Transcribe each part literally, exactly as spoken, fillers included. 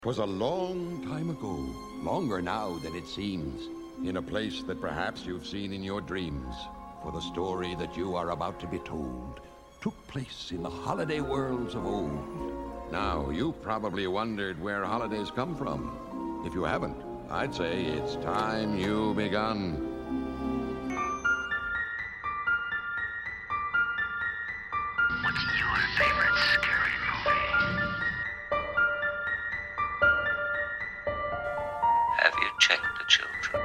'Twas a long time ago, longer now than it seems, in a place that perhaps you've seen in your dreams. For the story that you are about to be told took place in the holiday worlds of old. Now, you've probably wondered where holidays come from. If you haven't, I'd say it's time you begun. What's your favorite scary movie? Have you checked the children?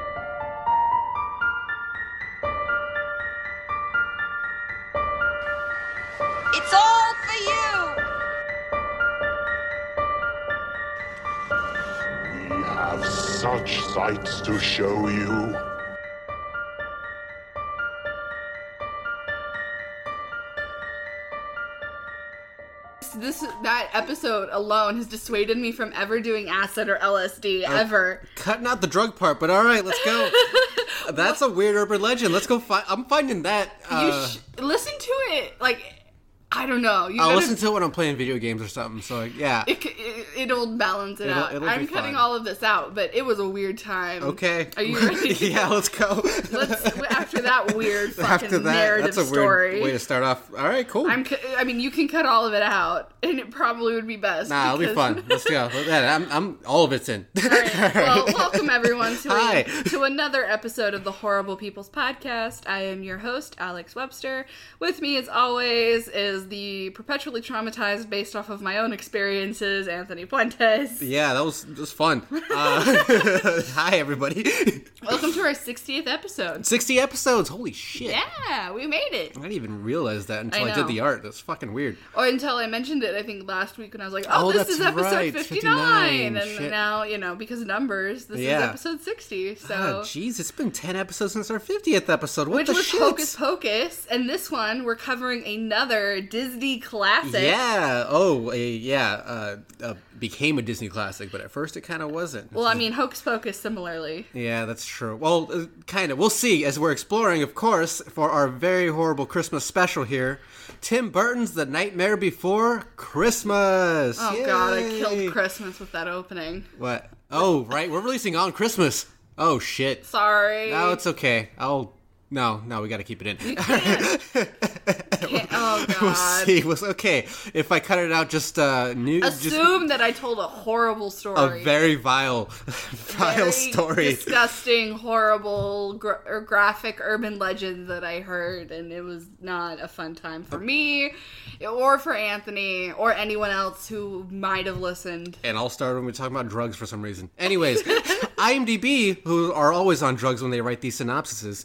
It's all for you! We have such sights to show you. This that episode alone has dissuaded me from ever doing acid or L S D, Uh, ever. Cutting out the drug part, but all right, let's go. That's a weird urban legend. Let's go find. I'm finding that. You Uh, sh- listen to it, like, I don't know. You I'll gotta- listen to it when I'm playing video games or something. So like, yeah. It, c- it, it'll balance it It'll- out. it'll I'm be cutting fine. all of this out, but it was a weird time. Okay. Are you ready? to Yeah, go? let's go. Let's after that weird fucking After that, narrative that's a story. weird way to start off. All right, cool. I'm. cu- I mean, you can cut all of it out, and it probably would be best. Nah, it'll be because- fun. Let's go. Yeah, I'm, I'm, all of it's in. All right. Well, welcome everyone to Hi. a, to another episode of the Horrible People's Podcast. I am your host, Alex Webster. With me, as always, is the perpetually traumatized, based off of my own experiences, Anthony Puentes. Yeah, that was just fun. Uh, hi, everybody. Welcome to our sixtieth episode. sixty episodes. Holy shit. Yeah, we made it. I didn't even realize that until I I, did know. the art. That's fucking weird. Or until I mentioned it, I think last week when I was like, "Oh, Oh, this that's is episode right, fifty-nine," fifty-nine, and shit. now you know because of numbers, this Yeah. is episode sixty. So. Oh, jeez, it's been ten episodes since our fiftieth episode. What Which the was shit? Hocus Pocus, and this one we're covering another Disney classic. Yeah. Oh, a, yeah. Uh, uh, became a Disney classic, but at first it kind of wasn't. Well, I mean, Hocus Pocus similarly. Yeah, that's true. Well, uh, kind of. We'll see as we're exploring, of course, for our very horrible Christmas special here. Tim Burton's The Nightmare Before Christmas. Oh God, I Yay. killed Christmas with that opening. What? Oh, right. We're releasing on Christmas. Oh, shit. Sorry. No, it's okay. I'll... No, no, we gotta keep it in. Can't- oh We'll God. see. We'll, okay, if I cut it out, just uh, new, just Assume that I told a horrible a story. very vile, vile Very story. disgusting, horrible, gra- or graphic urban legend that I heard, and it was not a fun time for me, or for Anthony, or anyone else who might have listened. And I'll start when we talk about drugs for some reason. Anyways, IMDb, who are always on drugs when they write these synopsises.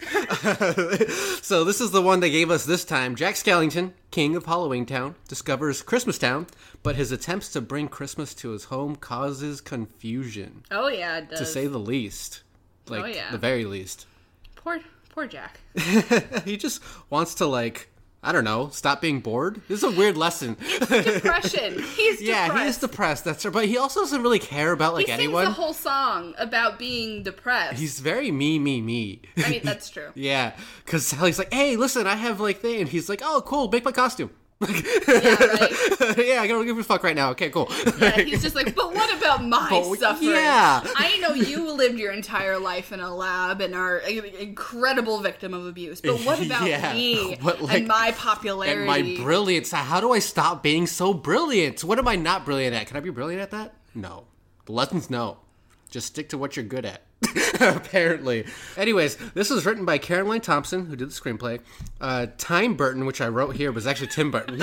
So this is the one they gave us this time. Jack Skellington, king of Halloween Town, discovers Christmas Town, but his attempts to bring Christmas to his home causes confusion, Oh yeah, it does. to say the least. Like, Oh, yeah. the very least. Poor, poor Jack. He just wants to, like, I don't know, stop being bored. This is a weird lesson. Depression. He's Yeah, depressed. he is depressed, that's right. But he also doesn't really care about, like, He anyone. sings a whole song about being depressed. He's very me, me, me. I mean, that's true. Yeah, because Sally's like, hey, listen, I have, like, thing. And he's like, oh, cool, make my costume. Yeah, right? Yeah, I don't give a fuck right now. Okay, cool. Yeah, he's just like, but what about my But, suffering? yeah. I know you lived your entire life in a lab and are an incredible victim of abuse, but what about Yeah, me what, like- and my popularity? And my brilliance. How do I stop being so brilliant? What am I not brilliant at? Can I be brilliant at that? No. The lessons, no. Just stick to what you're good at. Apparently. Anyways, this was written by Caroline Thompson, who did the screenplay. Uh, Time Burton, which I wrote here, was actually Tim Burton.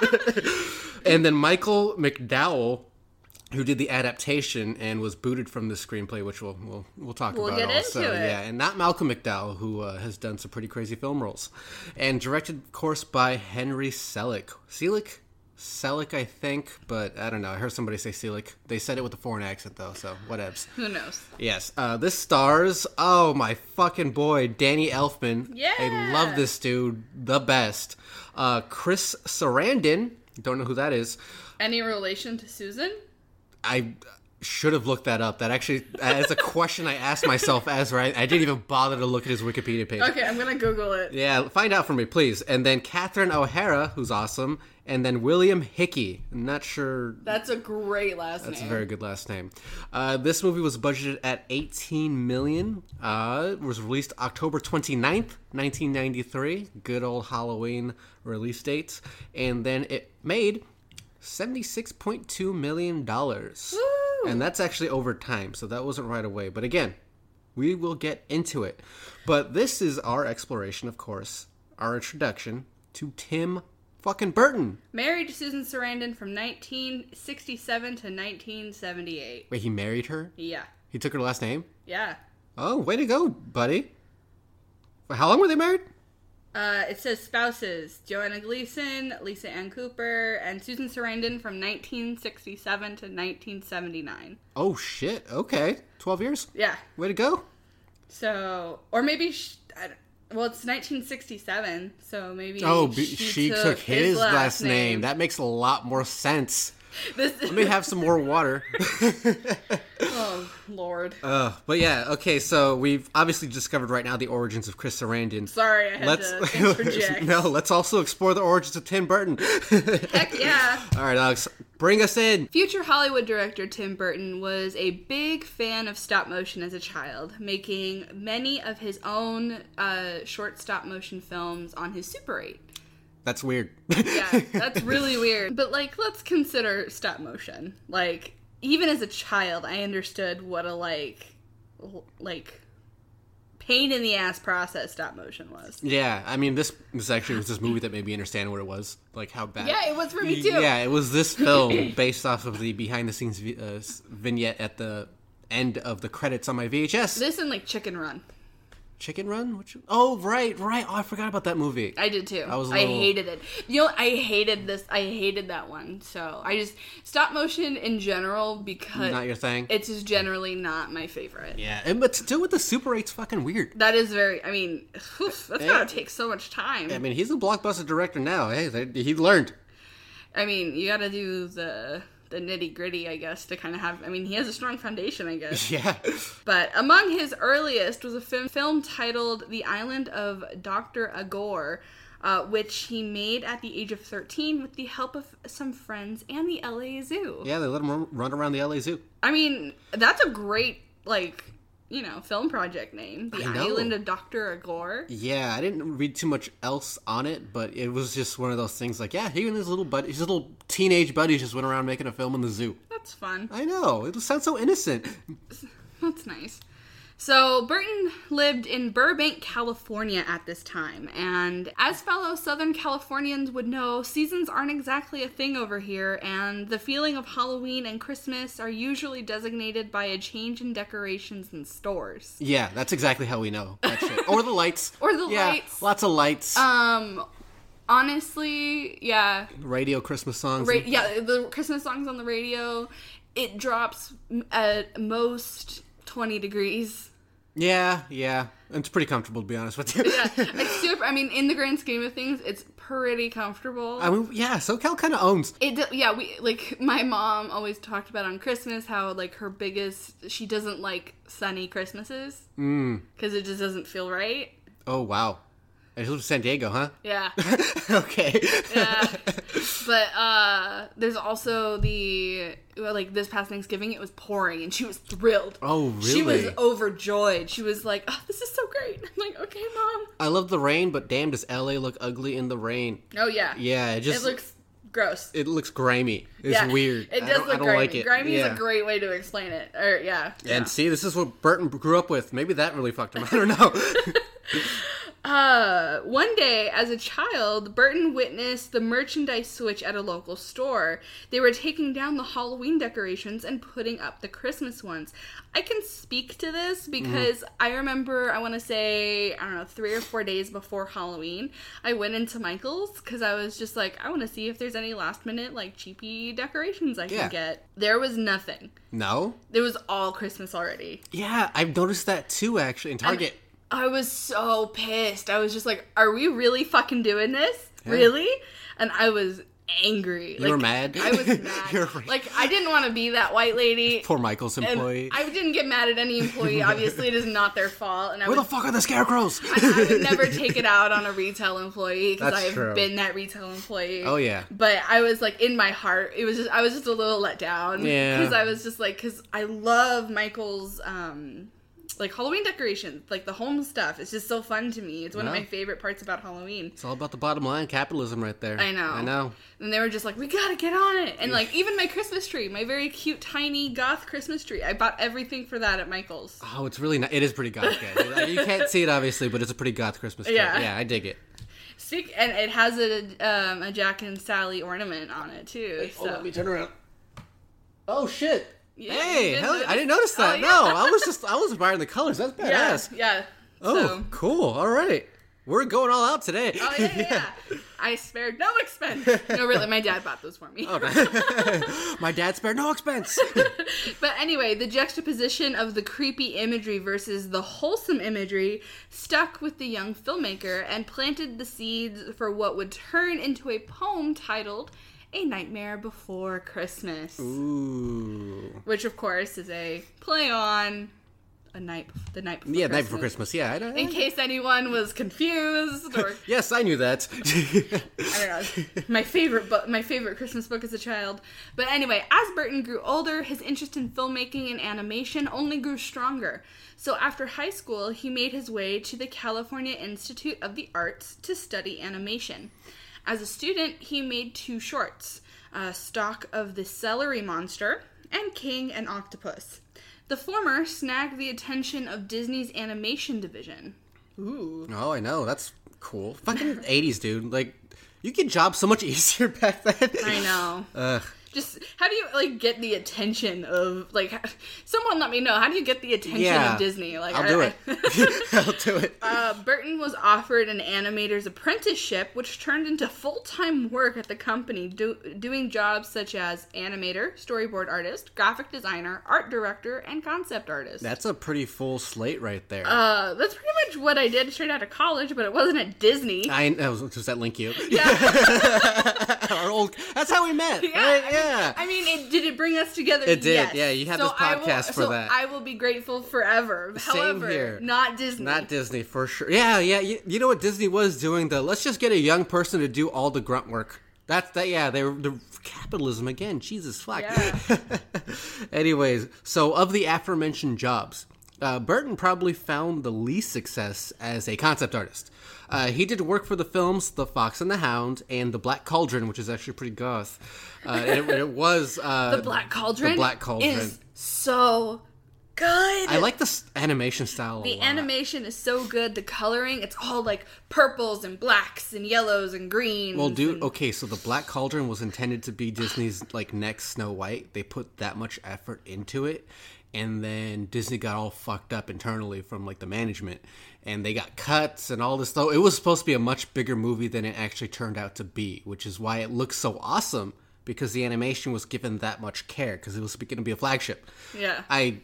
And then Michael McDowell, who did the adaptation and was booted from the screenplay, which we'll we'll, we'll talk We'll about get also. into it. Yeah, and not Malcolm McDowell, who uh, has done some pretty crazy film roles, and directed, of course, by Henry Selick. Selick. Selick, I think, but I don't know. I heard somebody say Selick. They said it with a foreign accent, though, so whatevs. Who knows? Yes, uh, this stars, oh my fucking boy, Danny Elfman. Yeah. I love this dude, the best. Uh, Chris Sarandon, don't know who that is. Any relation to Susan? I, should have looked that up. That actually, that is a question I asked myself as right. I didn't even bother to look at his Wikipedia page. Okay, I'm gonna Google it. Yeah, find out for me, please. And then Catherine O'Hara, who's awesome. And then William Hickey. I'm not sure. That's a great last That's name. a very good last name. Uh, this movie was budgeted at eighteen million dollars. Uh, it was released October twenty-ninth, nineteen ninety-three. Good old Halloween release date. And then it made seventy-six point two million dollars. Woo! And that's actually over time, so that wasn't right away. But again, we will get into it. But this is our exploration, of course, our introduction to Tim fucking Burton. Married to Susan Sarandon from nineteen sixty-seven to nineteen seventy-eight. Wait, he married her? Yeah. He took her last name? Yeah. Oh, way to go, buddy. How long were they married? Uh, it says spouses: Joanna Gleason, Lisa Ann Cooper, and Susan Sarandon from nineteen sixty-seven to nineteen seventy-nine. Oh, shit. Okay. twelve years? Yeah. Way to go. So, or maybe, she, I don't, well, it's nineteen sixty-seven, so maybe Oh, b- she, she took, took his last, last name. That makes a lot more sense. This, Let me have some more water. oh, Lord. Uh, but yeah, okay, so we've obviously discovered right now the origins of Chris Sarandon. Sorry, I had Let's to interject. no, let's also explore the origins of Tim Burton. Heck yeah. All right, Alex, bring us in. Future Hollywood director Tim Burton was a big fan of stop motion as a child, making many of his own uh, short stop motion films on his Super eight. That's weird. Yeah, that's really weird. But, like, let's consider stop motion. Like, even as a child, I understood what a, like, l- like, pain in the ass process stop motion was. Yeah, I mean, this this actually was this movie that made me understand what it was, like how bad. Yeah, it was for me, too. Yeah, it was this film based off of the behind the scenes vi- uh, vignette at the end of the credits on my V H S. This and, like, Chicken Run. Chicken Run? Which, oh, right, right. Oh, I forgot about that movie. I did too. I was a I little- hated it. You know, I hated this. I hated that one. So I just stop motion in general because Not your thing? it's just generally not my favorite. Yeah, and, but to do with the Super eight's fucking weird. That is very. I mean, oof, that's Yeah. gotta take so much time. I mean, he's a blockbuster director now. Hey, they, he learned. I mean, you gotta do the the nitty gritty, I guess, to kind of have. I mean, he has a strong foundation, I guess. Yeah. But among his earliest was a film, film titled The Island of Doctor Agor, uh, which he made at the age of thirteen with the help of some friends and the L A Zoo. Yeah, they let him run- run around the L A Zoo. I mean, that's a great, like, you know, film project name. The I know. Island of Doctor Agor. Yeah, I didn't read too much else on it, but it was just one of those things like, yeah, he and his little buddy, his little teenage buddies just went around making a film in the zoo. That's fun. I know, it sounds so innocent. That's nice. So, Burton lived in Burbank, California at this time, and as fellow Southern Californians would know, seasons aren't exactly a thing over here, and the feeling of Halloween and Christmas are usually designated by a change in decorations in stores. Yeah, that's exactly how we know that shit. Or the lights. Or the yeah, lights. Lots of lights. Um, honestly, yeah. Radio Christmas songs. Ra- yeah, the Christmas songs on the radio, it drops at most twenty degrees. Yeah, yeah. It's pretty comfortable, to be honest with you. Yeah, it's super. I mean, in the grand scheme of things, it's pretty comfortable. I mean, yeah, SoCal kind of owns. It do- yeah, we like my mom always talked about on Christmas how like her biggest she doesn't like sunny Christmases because it just doesn't feel right. Oh, wow. It was San Diego, huh? Yeah, Okay. yeah. But uh, there's also the well, like this past Thanksgiving it was pouring and she was thrilled. Oh, really? She was overjoyed. She was like, "Oh, this is so great." I'm like, "Okay, mom." I love the rain, but damn, does L A look ugly in the rain? Oh yeah. Yeah, it just It looks gross. it looks grimy. It's Yeah, weird. It I does don't- look I don't grimy. like it. Grimy Yeah. is a great way to explain it. Or yeah. yeah. And see, this is what Burton grew up with. Maybe that really fucked him. I don't know. Uh, one day, as a child, Burton witnessed the merchandise switch at a local store. They were taking down the Halloween decorations and putting up the Christmas ones. I can speak to this because Mm-hmm. I remember, I want to say, I don't know, three or four days before Halloween, I went into Michael's because I was just like, I want to see if there's any last minute, like, cheapy decorations I can Yeah. get. There was nothing. No? It was all Christmas already. Yeah, I've noticed that too, actually, in Target. I was so pissed. I was just like, are we really fucking doing this? Really? And I was angry. You like, were mad? I was mad. You're right. Like, I didn't want to be that white lady. Poor Michael's And employee. I didn't get mad at any employee. Obviously, it is not their fault. And I Where would, the fuck are the scarecrows? I, I would never take it out on a retail employee because That's I've true. been that retail employee. Oh, yeah. But I was like, in my heart, it was just I was just a little let down. Yeah. Because I was just like, because I love Michael's um like Halloween decorations, like the home stuff. It's just so fun to me. It's one of Yeah. my favorite parts about Halloween. It's all about the bottom line, capitalism right there. I know. I know. And they were just like, we gotta get on it. And like, even my Christmas tree, my very cute, tiny goth Christmas tree, I bought everything for that at Michael's. Oh, it's really nice. It is pretty goth, guys. Like, you can't see it, obviously, but it's a pretty goth Christmas tree. Yeah. Yeah, I dig it. Speak, and it has a um, a Jack and Sally ornament on it too. So. Oh, let me turn around. Oh, shit. Yeah, Hey, you did hell, notice? I didn't notice that. Oh, yeah. No, I was just, I was admiring the colors. That's yeah, badass. yeah. Oh, So, cool. All right. We're going all out today. oh yeah, yeah, yeah. I spared no expense. No, really, my dad bought those for me. My dad spared no expense. But anyway, the juxtaposition of the creepy imagery versus the wholesome imagery stuck with the young filmmaker and planted the seeds for what would turn into a poem titled A Nightmare Before Christmas. Ooh. Which, of course, is a play on a night, the night before Yeah, Christmas. night before Christmas. Yeah, I know. In case anyone was confused, or Yes, I knew that. I don't know, my favorite book, my favorite Christmas book as a child. But anyway, as Burton grew older, his interest in filmmaking and animation only grew stronger. So after high school, he made his way to the California Institute of the Arts to study animation. As a student, he made two shorts, uh, Stalk of the Celery Monster and King and Octopus. The former snagged the attention of Disney's animation division. Ooh. Oh, I know. That's cool. Fucking eighties, dude. Like, you get jobs so much easier back then. I know. Ugh. Just, how do you, like, get the attention of, like, someone let me know, how do you get the attention Yeah. of Disney? Like, I'll I- do it. I'll do it. Uh, Burton was offered an animator's apprenticeship, which turned into full-time work at the company, do- doing jobs such as animator, storyboard artist, graphic designer, art director, and concept artist. That's a pretty full slate right there. uh, that's pretty much what I did straight out of college, but it wasn't at Disney. I know. Does that link you? yeah, Our old. That's how we met. yeah. Right? I mean, Yeah. I mean, it, did it bring us together? It did, Yes. yeah, you have So this I will- podcast for so that. I will be grateful forever. Same However, here. not Disney. Not Disney for sure. Yeah, yeah. You, you know what Disney was doing? The let's just get a young person to do all the grunt work. That's that. Yeah, they were the capitalism again. Jesus fuck. Yeah. Anyways, so of the aforementioned jobs, uh, Burton probably found the least success as a concept artist. Uh, he did work for the films The Fox and the Hound and The Black Cauldron, which is actually pretty goth. Uh, and it, it was uh, The Black Cauldron. The Black Cauldron. is so good. I like the s- animation style a The lot. animation is so good. The coloring, it's all like purples and blacks and yellows and greens. Well, dude, and- okay, so the Black Cauldron was intended to be Disney's like next Snow White. They put that much effort into it, and then Disney got all fucked up internally from like the management, and they got cuts and all this stuff. It was supposed to be a much bigger movie than it actually turned out to be, which is why it looks so awesome, because the animation was given that much care, because it was going to be a flagship. Yeah. I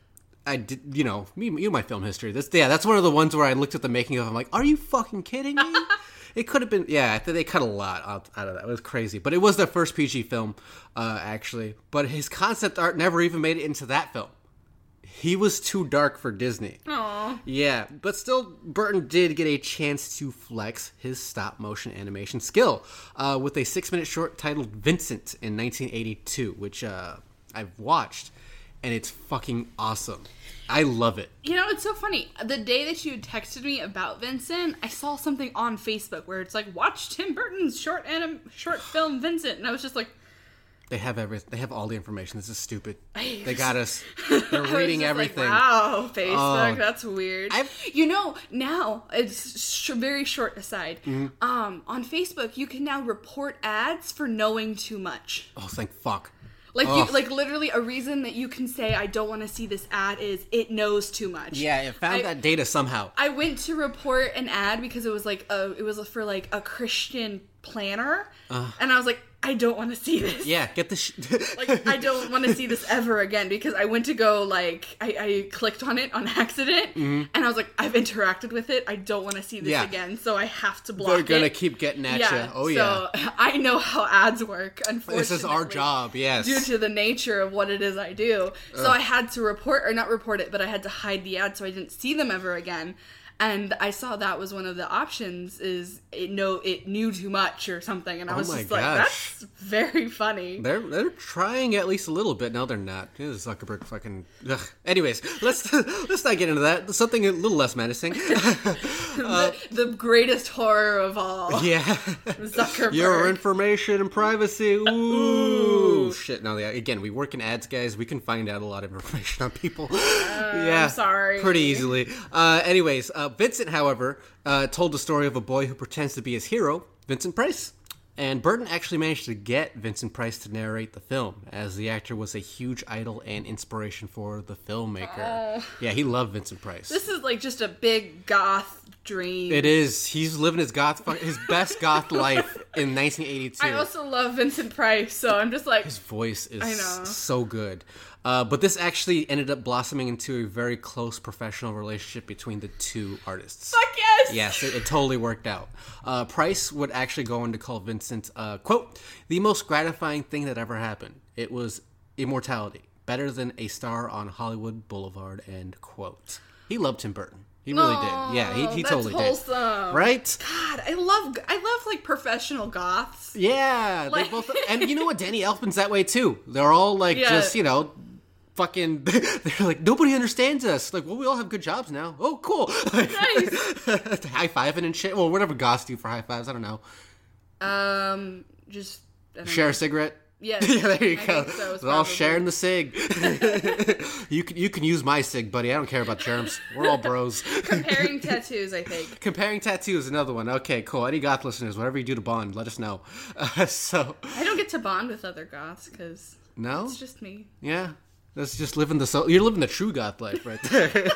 I did, you know, me, you know my film history. That's yeah, that's one of the ones where I looked at the making of. I'm like, are you fucking kidding me? It could have been, yeah. I think they cut a lot out, out of that. It was crazy, but it was their first P G film, uh, actually. But his concept art never even made it into that film. He was too dark for Disney. Aw. Yeah, but still, Burton did get a chance to flex his stop-motion animation skill uh, with a six-minute short titled Vincent in nineteen eighty-two, which uh, I've watched, and it's fucking awesome. I love it. You know, it's so funny. The day that you texted me about Vincent, I saw something on Facebook where it's like, watch Tim Burton's short anim- short film Vincent. And I was just like, They have everything. They have all the information. This is stupid. I- They got us. They're I was reading just everything. Like, wow, Facebook, Oh. that's weird. I've- You know, now it's sh- very short aside. Mm-hmm. Um, on Facebook, you can now report ads for knowing too much. Oh, thank fuck. Like, Ugh. you, like literally, a reason that you can say I don't want to see this ad is it knows too much. Yeah, it found I- that data somehow. I went to report an ad because it was like a, it was for like a Christian planner, and I was like, I don't want to see this. Yeah, get the sh- Like, I don't want to see this ever again, because I went to go, like, I, I clicked on it on accident, Mm-hmm. and I was like, I've interacted with it. I don't want to see this Yeah. again, so I have to block They're it. gonna keep getting at yeah, you. Oh, yeah. So I know how ads work, unfortunately. This is our job, yes. Due to the nature of what it is I do. So I had to report, or not report it, but I had to hide the ad so I didn't see them ever again. And I saw that was one of the options, is it know it knew too much or something, and I Oh was my just like, gosh. that's very funny. They're they're trying at least a little bit. No, they're not. Yeah, Zuckerberg fucking. Ugh. Anyways, let's let's not get into that. Something a little less menacing. the, the greatest horror of all. Yeah. Zuckerberg. Your information and privacy. Ooh. Ooh. Shit. No, yeah. Again, we work in ads, guys. We can find out a lot of information on people. yeah. I'm sorry. Pretty easily. Uh, anyways, uh, Vincent, however, uh, told the story of a boy who pretends to be his hero, Vincent Price. And Burton actually managed to get Vincent Price to narrate the film, as the actor was a huge idol and inspiration for the filmmaker. Oh. Yeah, he loved Vincent Price. This is like just a big goth dream. It is. He's living his goth, his best goth life in nineteen eighty-two. I also love Vincent Price, so I'm just like, His voice is I know. so good. Uh, but this actually ended up blossoming into a very close professional relationship between the two artists. fuck yes! Yes, it, it totally worked out. Uh, Price would actually go on to call Vincent, uh, quote, the most gratifying thing that ever happened. It was immortality. Better than a star on Hollywood Boulevard, end quote. He loved Tim Burton. He really Aw, did. Yeah, he, he that's totally wholesome. did. Right? God, I love I love like professional goths. Yeah. Like- They both, and you know what? Danny Elfman's that way too. They're all like Yeah. just, you know, fucking, they're like, nobody understands us. Like, well, we all have good jobs now. Oh, cool. Like, Nice. high-fiving and shit. Well, whatever goths do for high-fives, I don't know. Um, just I don't Share know. a cigarette? Yes, Yeah, there you I go. think so, it's We're all probably- sharing the cig. you can you can use my cig, buddy. I don't care about germs. We're all bros. Comparing tattoos, I think. Comparing tattoos, another one. Okay, cool. Any goth listeners, whatever you do to bond, let us know. Uh, so, I don't get to bond with other goths because no? it's just me. Yeah. That's just living the so you're living the true goth life right there.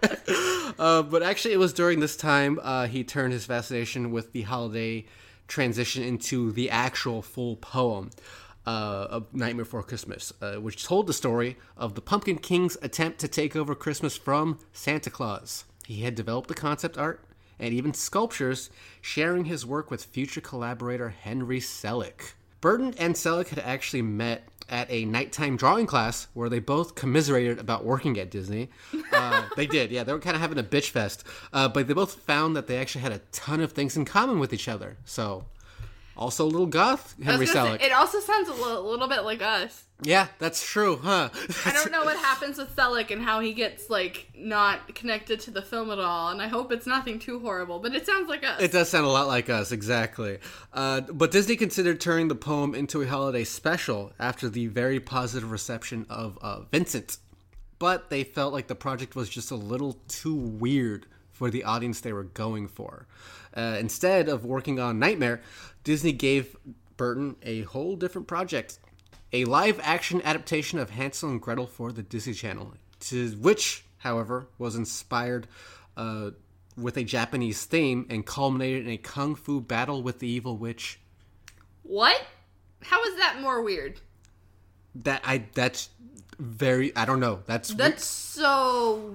uh, but actually, it was during this time uh, he turned his fascination with the holiday transition into the actual full poem uh, of Nightmare Before Christmas, uh, which told the story of the Pumpkin King's attempt to take over Christmas from Santa Claus. He had developed the concept art and even sculptures, sharing his work with future collaborator Henry Selick. Burton and Selick had actually met at a nighttime drawing class where they both commiserated about working at Disney. Uh, they did, yeah. They were kind of having a bitch fest. Uh, but they both found that they actually had a ton of things in common with each other. So, also a little goth, I Henry was gonna Selick. say, it also sounds a little, little bit like us. Yeah, that's true, huh? I don't know what happens with Selick and how he gets, like, not connected to the film at all, and I hope it's nothing too horrible, but it sounds like us. It does sound a lot like us, exactly. Uh, but Disney considered turning the poem into a holiday special after the very positive reception of uh, Vincent. But they felt like the project was just a little too weird for the audience they were going for. Uh, instead of working on Nightmare, Disney gave Burton a whole different project. A live-action adaptation of Hansel and Gretel for the Disney Channel, to which, however, was inspired uh, with a Japanese theme and culminated in a kung fu battle with the evil witch. What? How is that more weird? That I that's very I don't know. That's That's so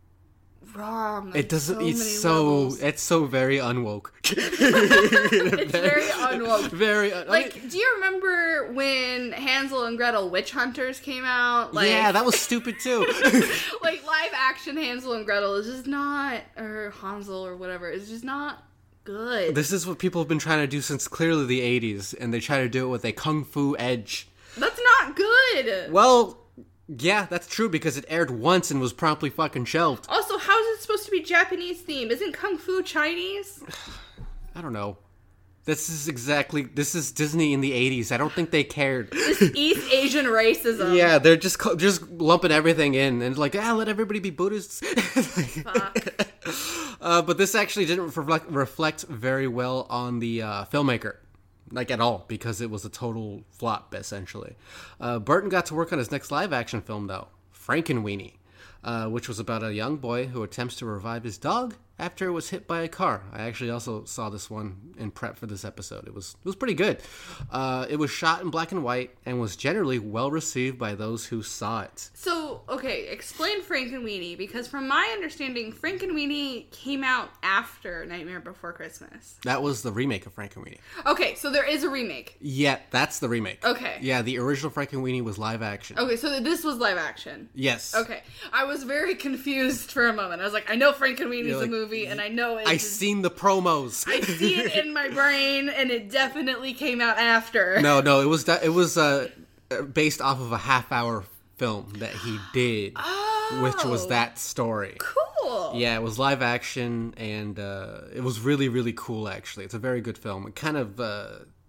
wrong. on it doesn't. so many it's so levels. it's so very unwoke. It's very unwoke. Very un- I Like, mean, do you remember when Hansel and Gretel Witch Hunters came out? Like, yeah, that was stupid too. like live action Hansel and Gretel is just not, or Hansel or whatever, is just not good. This is what people have been trying to do since clearly the eighties, and they try to do it with a kung fu edge. That's not good. Well, yeah, that's true because it aired once and was promptly fucking shelved. Also, how is it supposed to be Japanese theme? Isn't Kung Fu Chinese? I don't know. This is exactly this is Disney in the eighties. I don't think they cared. This East Asian racism. Yeah, they're just co- just lumping everything in and like, ah, let everybody be Buddhists. Fuck. uh, but this actually didn't reflect reflect very well on the uh, filmmaker. Like, at all, because it was a total flop, essentially. Uh, Burton got to work on his next live-action film, though, Frankenweenie, uh, which was about a young boy who attempts to revive his dog after it was hit by a car. I actually also saw this one in prep for this episode. It was it was pretty good. Uh, it was shot in black and white and was generally well received by those who saw it. So, okay, explain Frankenweenie, because from my understanding, Frankenweenie came out after Nightmare Before Christmas. That was the remake of Frankenweenie. Okay, so there is a remake. Yeah, that's the remake. Okay. Yeah, the original Frankenweenie was live action. Okay, so this was live action. Yes. Okay. I was very confused for a moment. I was like, I know Frankenweenie's You're like, a movie, and I know it's... I seen the promos. I see it in my brain, and it definitely came out after. No, no, it was it was uh, based off of a half hour film that he did, Oh. which was that story. Cool. Yeah, it was live action, and uh, it was really, really cool, actually. It's a very good film. It kind of, uh,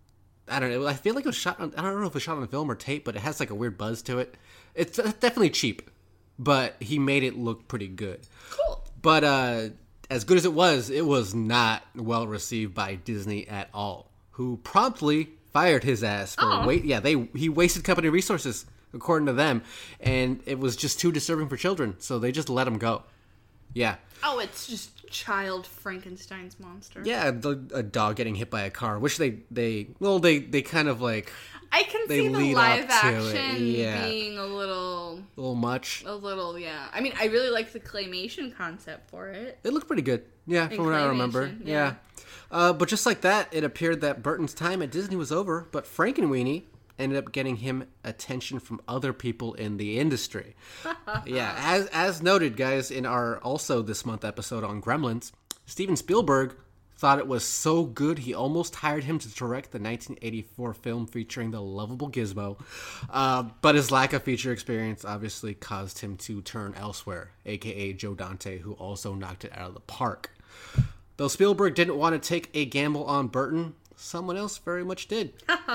I don't know, I feel like it was shot on, I don't know if it was shot on film or tape, but it has like a weird buzz to it. It's definitely cheap, but he made it look pretty good. Cool. But uh, as good as it was, it was not well received by Disney at all, who promptly fired his ass for Oh. wait. Yeah, they he wasted company resources, according to them, and it was just too disturbing for children, so they just let him go. Yeah. Oh, it's just child Frankenstein's monster. Yeah, the, a dog getting hit by a car, which they, they well, they, they kind of like I can They see the lead live up to it, action yeah. being a little, a little much. a little, yeah. I mean, I really like the claymation concept for it. It looked pretty good. Yeah, from what I remember. claymation, Yeah. yeah. Uh, but just like that, it appeared that Burton's time at Disney was over, but Frankenweenie ended up getting him attention from other people in the industry. Yeah, as as noted, guys, in our also this month episode on Gremlins, Steven Spielberg thought it was so good he almost hired him to direct the nineteen eighty-four film featuring the lovable Gizmo. Uh, but his lack of feature experience obviously caused him to turn elsewhere, aka Joe Dante, who also knocked it out of the park. Though Spielberg didn't want to take a gamble on Burton, someone else very much did.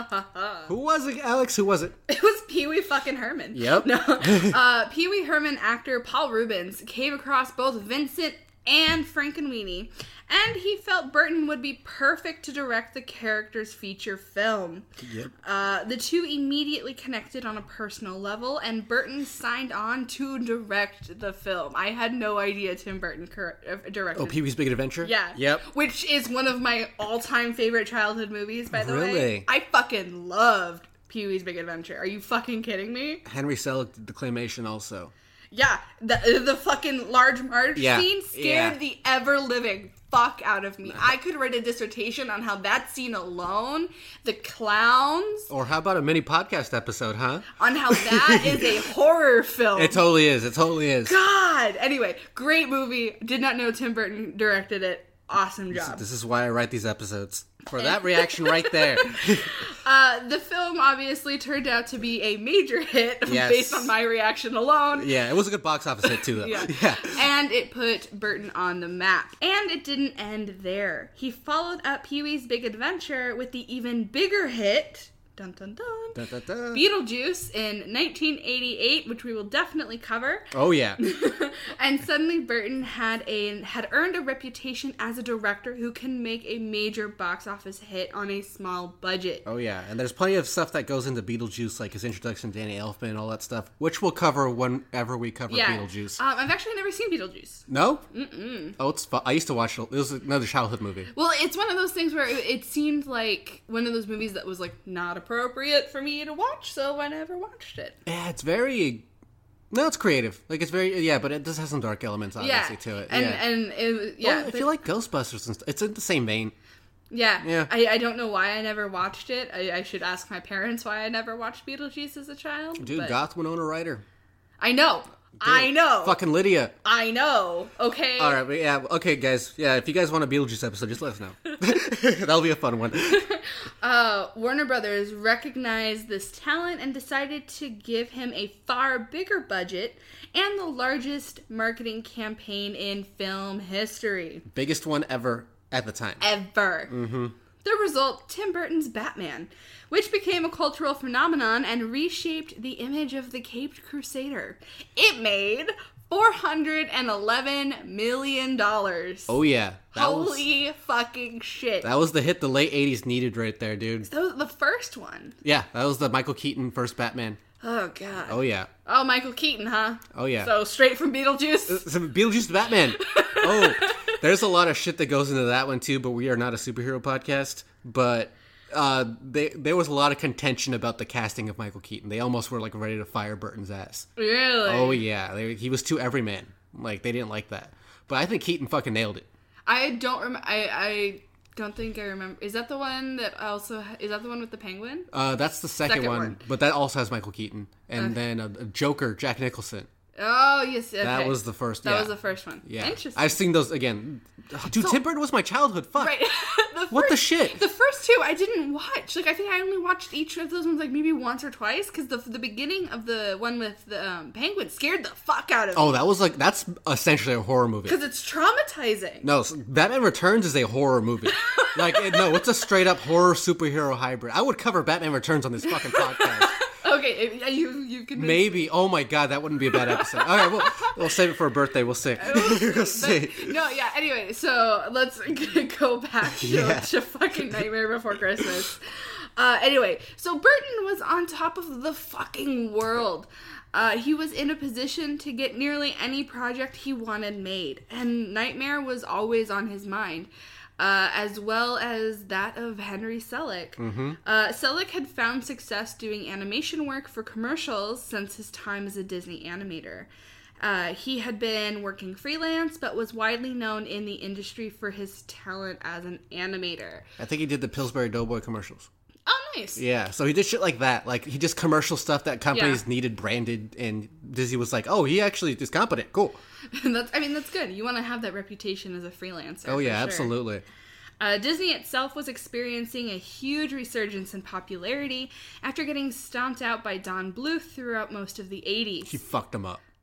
Who was it, Alex? Who was it? It was Pee Wee fucking Herman. Yep. No. uh, Pee Wee Herman actor Paul Rubens came across both Vincent and Frankenweenie, and he felt Burton would be perfect to direct the character's feature film. Yep. Uh, the two immediately connected on a personal level, and Burton signed on to direct the film. I had no idea Tim Burton cur- uh, directed. Oh, Pee-wee's Big Adventure? Yeah. Yep. Which is one of my all-time favorite childhood movies, by the way. Really? I fucking loved Pee-wee's Big Adventure. Are you fucking kidding me? Henry Selick did the claymation also. Yeah, the the fucking Large Marge Yeah, scene scared yeah. the ever-living fuck out of me. I could write a dissertation on how that scene alone, the clowns, Or how about a mini podcast episode, huh? on how that is a horror film. It totally is. It totally is. God! Anyway, great movie. Did not know Tim Burton directed it. Awesome job. This is why I write these episodes. For that reaction right there. Uh, the film obviously turned out to be a major hit Yes. based on my reaction alone. Yeah, it was a good box office hit too, though. Yeah. yeah. And it put Burton on the map. And it didn't end there. He followed up Pee-wee's Big Adventure with the even bigger hit, dun dun dun, Da, da, da. Beetlejuice in nineteen eighty-eight, which we will definitely cover. Oh, yeah. And suddenly Burton had a had earned a reputation as a director who can make a major box office hit on a small budget. Oh, yeah. And there's plenty of stuff that goes into Beetlejuice, like his introduction to Danny Elfman and all that stuff, which we'll cover whenever we cover Yeah. Beetlejuice. Um, I've actually never seen Beetlejuice. No? Mm-mm. Oh, it's fun. I used to watch it. It was another childhood movie. Well, it's one of those things where it, it seemed like one of those movies that was like not appropriate for me to watch, so I never watched it. Yeah, it's very... No, it's creative. Like, it's very... Yeah, but it does have some dark elements, obviously, Yeah, to it. and yeah. and it, yeah, Well, if but- you like Ghostbusters and stuff, it's in the same vein. yeah, Yeah. I, I don't know why I never watched it. I, I should ask my parents why I never watched Beetlejuice as a child. Dude, but Goth Winona Ryder. I know, I know, Fucking Lydia. I know. Okay, All right, but yeah, okay, guys. Yeah, if you guys want a Beetlejuice episode, just let us know. That'll be a fun one. Uh, Warner Brothers recognized this talent and decided to give him a far bigger budget and the largest marketing campaign in film history. Biggest one ever at the time. Ever. Mm-hmm. The result, Tim Burton's Batman, which became a cultural phenomenon and reshaped the image of the Caped Crusader. It made four hundred eleven million dollars. Oh yeah, that Holy was fucking shit. that was the hit the late eighties needed right there, dude. That was the first one. Yeah, that was the Michael Keaton first Batman. Oh, God. Oh yeah, Oh, Michael Keaton, huh? oh yeah. So straight from Beetlejuice? Some Beetlejuice to Batman. Oh, There's a lot of shit that goes into that one too, but we are not a superhero podcast. But uh, they, there was a lot of contention about the casting of Michael Keaton. They almost were like ready to fire Burton's ass. Really? Oh yeah, they, he was too everyman. Like they didn't like that. But I think Keaton fucking nailed it. I don't remember. I I don't think I remember. Is that the one that also? Ha- is that the one with the penguin? Uh, that's the second, Second one, one. but that also has Michael Keaton, and Okay. then uh, Joker, Jack Nicholson. Oh yes, okay. That was the first. That yeah. was the first one. Yeah, Interesting. I've seen those again. Dude, So- Tim Burton was my childhood. Fuck. Right. the What the first- shit? The first two I didn't watch. Like I think I only watched each of those ones like maybe once or twice because the the beginning of the one with the um, penguin scared the fuck out of me Oh, that was like that's essentially a horror movie. because it's traumatizing. No, so Batman Returns is a horror movie. Like it- no, it's a straight up horror superhero hybrid. I would cover Batman Returns on this fucking podcast. Okay, yeah, you you can Maybe. Oh my god, that wouldn't be a bad episode. All right, we'll, we'll save it for a birthday. We'll see. We'll see. No, yeah. Anyway, so let's go back to, Yeah. to fucking Nightmare Before Christmas. Uh, anyway, so Burton was on top of the fucking world. Uh, he was in a position to get nearly any project he wanted made, and Nightmare was always on his mind. Uh, as well as that of Henry Selick. Mm-hmm. Uh, Selick had found success doing animation work for commercials since his time as a Disney animator. Uh, he had been working freelance, but was widely known in the industry for his talent as an animator. I think he did the Pillsbury Doughboy commercials. Oh, nice. Yeah, so he did shit like that. Like, he just commercial stuff that companies Yeah. needed branded, and Disney was like, oh, he actually is competent. Cool. that's, I mean, that's good. You want to have that reputation as a freelancer. Oh, yeah, for sure. absolutely. Uh, Disney itself was experiencing a huge resurgence in popularity after getting stomped out by Don Bluth throughout most of the eighties. He fucked him up.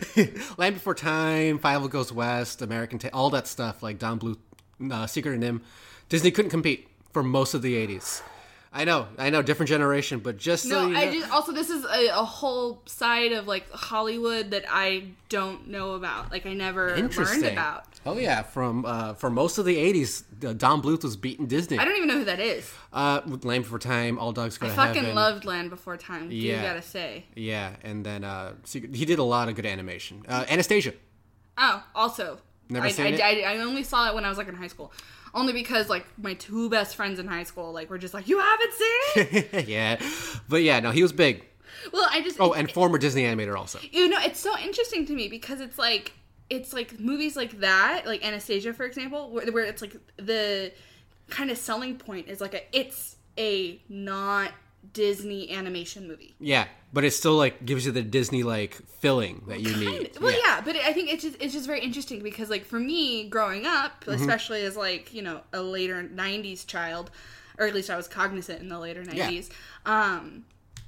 Land Before Time, Five Goes West, American Ta- all that stuff, like Don Bluth, uh, Secret of Nim. Disney couldn't compete for most of the eighties. I know, I know, different generation, but just so No, you know, I just also this is a, a whole side of like Hollywood that I don't know about. Like I never learned interesting. about. Oh yeah, from uh, for most of the eighties, uh, Don Bluth was beating Disney. I don't even know who that is. Uh, with Land Before Time, All Dogs Go I to fucking Heaven. loved Land Before Time. You Yeah. gotta say. Yeah, and then uh, Secret- he did a lot of good animation. Uh, Anastasia. Oh, also, Never I, seen I, it? I, I only saw it when I was like in high school. Only because like my two best friends in high school like were just like, you haven't seen it? Yeah, but yeah, no, he was big. Well, I just Oh, and former Disney animator also. you know, it's so interesting to me because it's like it's like movies like that, like Anastasia, for example, where, where it's like the kind of selling point is like a it's a not Disney animation movie. Yeah, but it still like gives you the Disney like filling that you need. Kind- well, yeah. but I think it's just it's just very interesting because like for me growing up, Mm-hmm. especially as like you know a later nineties child, or at least I was cognizant in the later nineties. Um,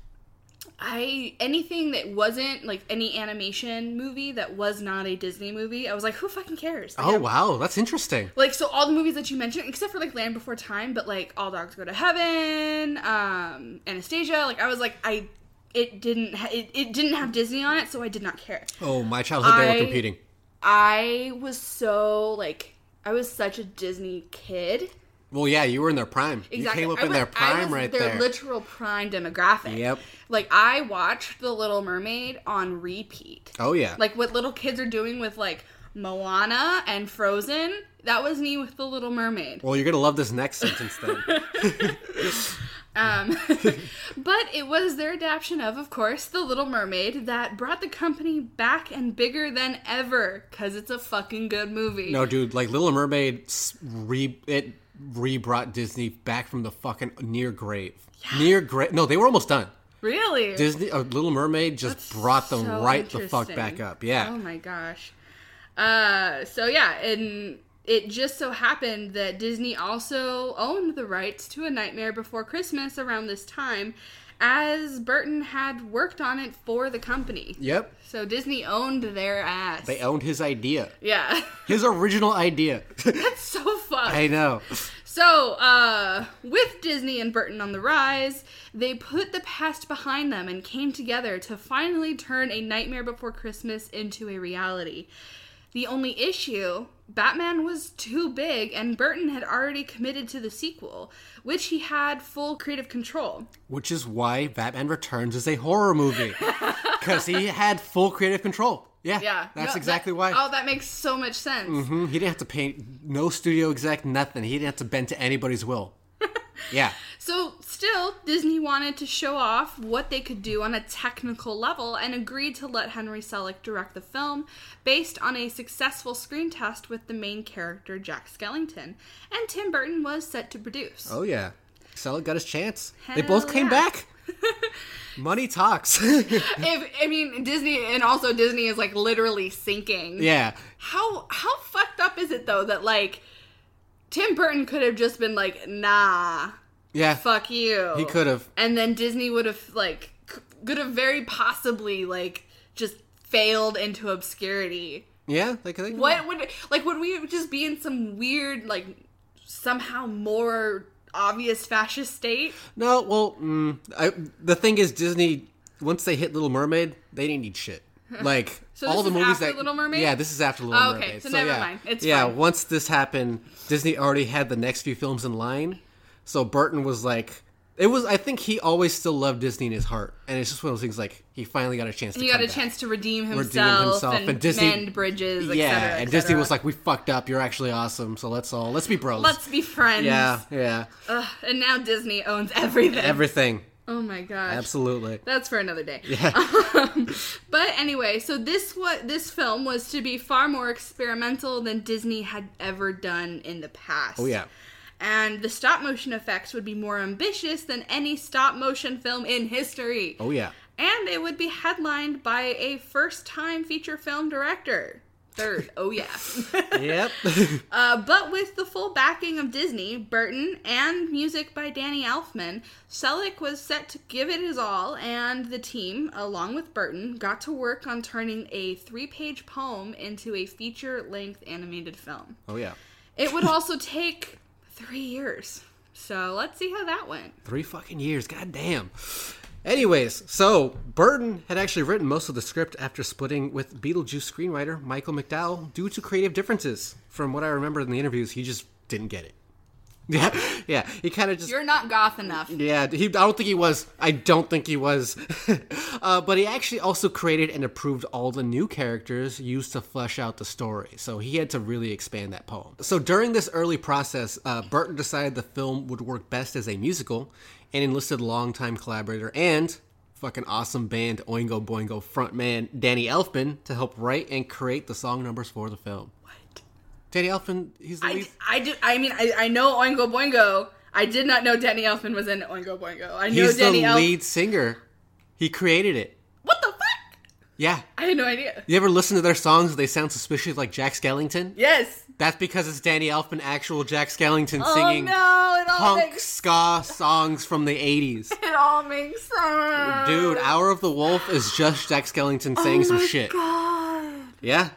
I anything that wasn't like any animation movie that was not a Disney movie, I was like, who fucking cares? Like, Oh I'm- wow, that's interesting. Like so, all the movies that you mentioned, except for like Land Before Time, but like All Dogs Go to Heaven, um, Anastasia. Like I was like, I, it didn't, ha- it, it didn't have Disney on it, so I did not care. Oh, my childhood they I- were competing. I was so like, I was such a Disney kid. Well, yeah, you were in their prime. Exactly. You came up I in was- their I prime was right their there. literal prime demographic. Yep. Like I watched The Little Mermaid on repeat. Oh yeah. Like what little kids are doing with like Moana and Frozen. That was me with The Little Mermaid. Well, you're gonna love this next sentence then. Um, but it was their adaptation of, of course, The Little Mermaid that brought the company back and bigger than ever because it's a fucking good movie. No, dude, like Little Mermaid s- re it re-brought Disney back from the fucking near grave. Near grave. No, they were almost done. Really? Disney, uh, Little Mermaid just brought them So right the fuck interesting. back up. Yeah. Oh my gosh. Uh, so yeah, and it just so happened that Disney also owned the rights to A Nightmare Before Christmas around this time, as Burton had worked on it for the company. Yep. So Disney owned their ass. They owned his idea. Yeah. His original idea. That's so fun. I know. So, uh, with Disney and Burton on the rise, they put the past behind them and came together to finally turn A Nightmare Before Christmas into a reality. The only issue, Batman was too big and Burton had already committed to the sequel, which he had full creative control. Which is why Batman Returns is a horror movie. Because he had full creative control. Yeah, Yeah. that's No, exactly that- why. Oh, that makes so much sense. Mhm, he didn't have to paint, no studio exec, nothing. He didn't have to bend to anybody's will. Yeah. So, still, Disney wanted to show off what they could do on a technical level and agreed to let Henry Selick direct the film based on a successful screen test with the main character, Jack Skellington. And Tim Burton was set to produce. Oh, yeah. Selick got his chance. they Hell both came yeah. back. Money talks. If I mean, Disney, and also Disney is, like, literally sinking. Yeah. How, how fucked up is it, though, that, like, Tim Burton could have just been like, nah, Yeah. fuck you. He could have. And then Disney would have, like, c- could have very possibly, like, just failed into obscurity. Yeah. Like, like, What would, like, would we just be in some weird, like, somehow more obvious fascist state? No, well, mm, I, the thing is, Disney, once they hit Little Mermaid, they didn't need shit. Like, So all this the is movies after that Little Mermaid? Yeah, this is after Little Oh, okay, Mermaid. so never yeah. mind. It's yeah. fine. Once this happened, Disney already had the next few films in line, so Burton was like, it was. I think he always still loved Disney in his heart, and it's just one of those things. Like, he finally got a chance. to He got come a back. chance to redeem himself, Redeem himself, and, and Disney- mend bridges, et Yeah, cetera, et and Disney cetera. was like, "We fucked up. You're actually awesome. So let's all let's be bros." let's be friends. Yeah, yeah, Ugh, and now Disney owns everything. everything. Oh my gosh. Absolutely. That's for another day. Yeah. Um, but anyway, so this what this film was to be far more experimental than Disney had ever done in the past. Oh yeah. And the stop motion effects would be more ambitious than any stop motion film in history. Oh yeah. And it would be headlined by a first time feature film director. Third, oh yeah. Yep. Uh, but with the full backing of Disney, Burton, and music by Danny Elfman, Selick was set to give it his all, and the team, along with Burton, got to work on turning a three-page poem into a feature-length animated film. Oh yeah. It would also take three years. So let's see how that went. Three fucking years. God damn. Anyways, so Burton had actually written most of the script after splitting with Beetlejuice screenwriter Michael McDowell due to creative differences. From what I remember in the interviews, he just didn't get it. Yeah, yeah. He kind of just. You're not goth enough. Yeah, he, I don't think he was. I don't think he was. uh, but he actually also created and approved all the new characters used to flesh out the story. So he had to really expand that poem. So during this early process, uh, Burton decided the film would work best as a musical and enlisted longtime collaborator and fucking awesome band Oingo Boingo frontman Danny Elfman to help write and create the song numbers for the film. What? Danny Elfman, he's the I, lead. I, did, I mean, I, I know Oingo Boingo. I did not know Danny Elfman was in Oingo Boingo. I know He's Danny the Elfman. lead singer. He created it. What the fuck? Yeah. I had no idea. You ever listen to their songs? They sound suspiciously like Jack Skellington. Yes. That's because it's Danny Elfman, actual Jack Skellington, Oh singing no, it all punk makes ska songs from the eighties. it all makes sense. Dude, Hour of the Wolf is just Jack Skellington saying oh some my shit. God. Yeah,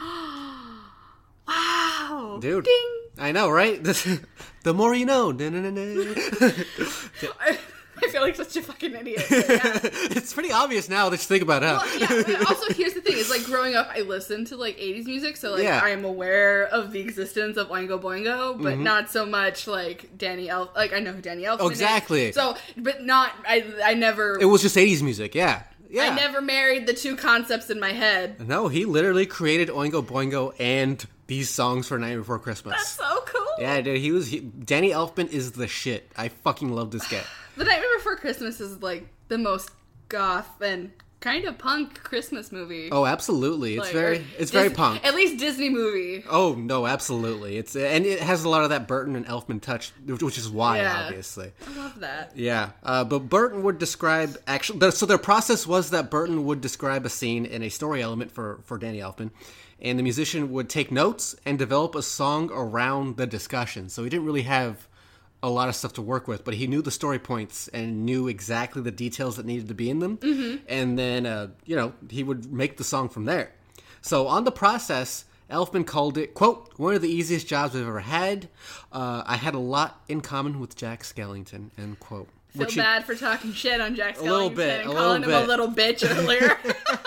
Wow. dude. Ding. I know, right? The more you know. Na-na-na-na. I, I feel like such a fucking idiot. but yeah. It's pretty obvious now that you think about it. Huh? Well, yeah, but also here's the thing: is like growing up, I listened to like eighties music, so like Yeah. I am aware of the existence of Oingo Boingo, but Mm-hmm. not so much like Danny Elf. Like I know who Danny Elfman Oh, is. exactly. So, but not I. I never. It was just eighties music, yeah. Yeah. I never married the two concepts in my head. No, he literally created Oingo Boingo and these songs for Night Before Christmas. That's so cool. Yeah, dude, he was. He, Danny Elfman is the shit. I fucking love this guy. The Night Before Christmas is like the most goth and kind of punk Christmas movie. Oh, absolutely. It's Like, very, or it's very Dis- punk. At least Disney movie. Oh no, absolutely. It's and it has a lot of that Burton and Elfman touch, which is why, Yeah. obviously. I love that. Yeah, uh, but Burton would describe actually. So their process was that Burton would describe a scene and a story element for for Danny Elfman, and the musician would take notes and develop a song around the discussion. So he didn't really have a lot of stuff to work with, but he knew the story points and knew exactly the details that needed to be in them. Mm-hmm. And then, uh, you know, he would make the song from there. So on the process, Elfman called it, quote, one of the easiest jobs I've ever had. Uh, I had a lot in common with Jack Skellington, end quote. Feel Which he- bad for talking shit on Jack Skellington little bit, and a calling little him a bit. little bitch earlier.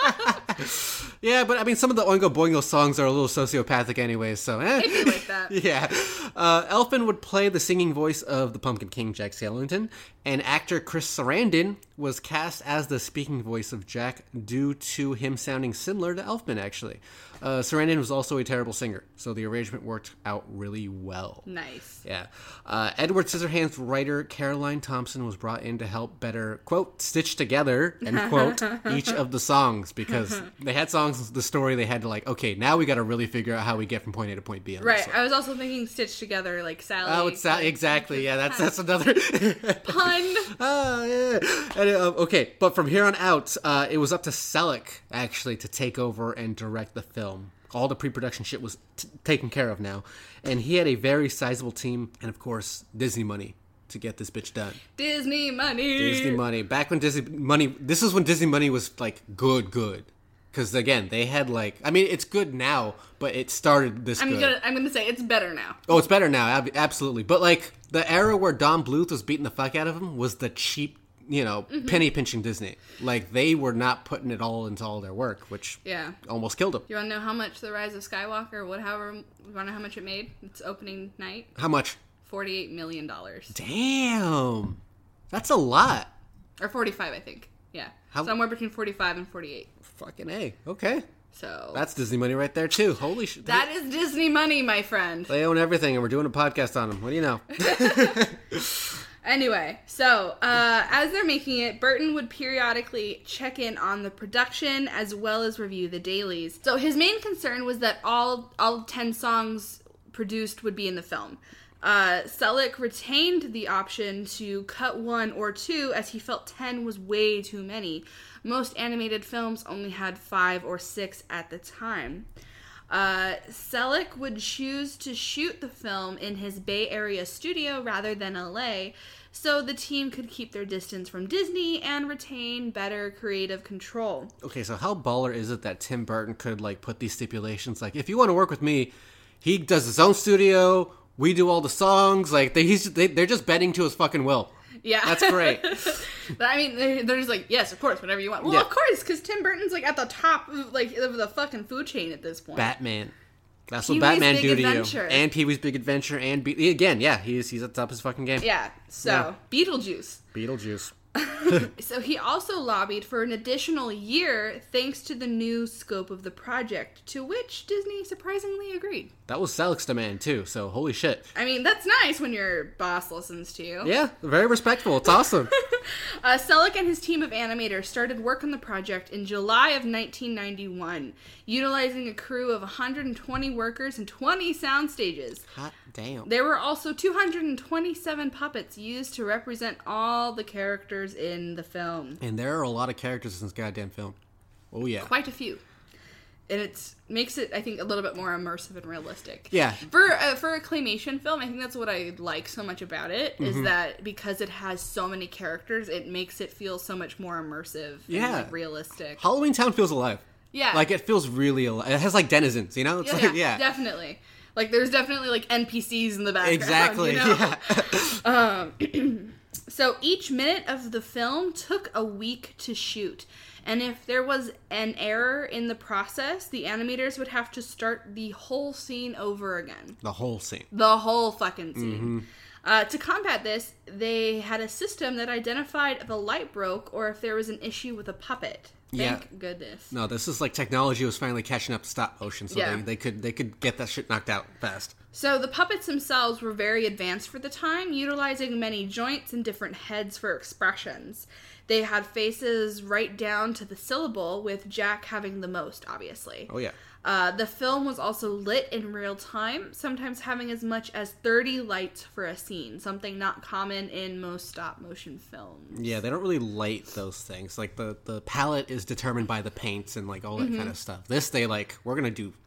Yeah, but I mean, some of the Oingo Boingo songs are a little sociopathic anyways, so eh. It'd be like that. Yeah. Uh, Elfman would play the singing voice of the Pumpkin King, Jack Skellington, and actor Chris Sarandon was cast as the speaking voice of Jack due to him sounding similar to Elfman, actually. Uh, Sarandon was also a terrible singer, so the arrangement worked out really well. Nice. Yeah. Uh, Edward Scissorhands writer Caroline Thompson was brought in to help better, quote, stitch together, end quote, each of the songs, because they had songs, the story, they had to like, okay, now we got to really figure out how we get from point A to point B. On Right. this song. I was also thinking stitched together like Sally. Oh, it's Sally, exactly. Yeah, that's that's another pun. Oh, yeah. And, uh, okay, but from here on out, uh, it was up to Selleck, actually, to take over and direct the film. All the pre-production shit was t- taken care of now. And he had a very sizable team, and of course, Disney money to get this bitch done. Disney money. Disney money. Back when Disney money, this is when Disney money was, like, good, good. Because, again, they had, like, I mean, it's good now, but it started this I'm good. gonna, I'm gonna say it's better now. Oh, it's better now, ab- absolutely. But, like, the era where Don Bluth was beating the fuck out of him was the cheap, you know, Mm-hmm. penny-pinching Disney. Like, they were not putting it all into all their work, which Yeah. almost killed them. You want to know how much The Rise of Skywalker, what, however, you want to know how much it made? Its opening night? How much? forty-eight million dollars. Damn. That's a lot. Or forty-five, I think. Yeah. How- Somewhere between forty-five and forty-eight. Fucking A. Okay. So. That's Disney money right there, too. Holy shit. That is Disney money, my friend. They own everything, and we're doing a podcast on them. What do you know? Anyway, so uh, as they're making it, Burton would periodically check in on the production as well as review the dailies. So his main concern was that all all ten songs produced would be in the film. Uh, Selleck retained the option to cut one or two as he felt ten was way too many. Most animated films only had five or six at the time. Uh, Selleck would choose to shoot the film in his Bay Area studio rather than L A, so the team could keep their distance from Disney and retain better creative control. Okay, so how baller is it that Tim Burton could, like, put these stipulations? Like, if you want to work with me, he does his own studio, we do all the songs, like, they, he's, they, they're just bending to his fucking will. Yeah. That's great. But I mean, they're, they're just like, yes, of course, whatever you want. Well, Yeah. of course, because Tim Burton's like at the top of, like, of the fucking food chain at this point. Batman. That's what Pee-wee's Batman Big do to Adventure. you. And Pee-wee's Big Adventure, and Be- again, yeah, he's he's at the top of his fucking game. Yeah, so, Yeah. Beetlejuice. Beetlejuice. So he also lobbied for an additional year thanks to the new scope of the project, to which Disney surprisingly agreed. That was Selleck's demand too, so holy shit. I mean, that's nice when your boss listens to you. Yeah, very respectful. It's awesome. Uh, Selleck and his team of animators started work on the project in July of nineteen ninety-one, utilizing a crew of one hundred twenty workers and twenty sound stages. Hot damn. There were also two hundred twenty-seven puppets used to represent all the characters in the film. And there are a lot of characters in this goddamn film. Oh yeah. Quite a few. And it makes it, I think, a little bit more immersive and realistic. Yeah. For uh, for a claymation film, I think that's what I like so much about it, is Mm-hmm. that because it has so many characters, it makes it feel so much more immersive Yeah. and like, realistic. Halloween Town feels alive. Yeah. Like, it feels really alive. It has, like, denizens, you know? It's yeah, like, yeah. definitely. Like, there's definitely, like, N P Cs in the background. Exactly, you know? yeah. So each minute of the film took a week to shoot. And if there was an error in the process, the animators would have to start the whole scene over again. The whole scene. The whole fucking scene. Mm-hmm. Uh, to combat this, they had a system that identified if a light broke or if there was an issue with a puppet. Yeah. Thank goodness. No, this is like technology was finally catching up to stop motion, so Yeah. they, they could they could get that shit knocked out fast. So the puppets themselves were very advanced for the time, utilizing many joints and different heads for expressions. They had faces right down to the syllable, with Jack having the most, obviously. Oh yeah. Uh, the film was also lit in real time, sometimes having as much as thirty lights for a scene, something not common in most stop-motion films. Yeah, they don't really light those things. Like, the, the palette is determined by the paints and, like, all that Mm-hmm. kind of stuff. This, they, like, we're gonna do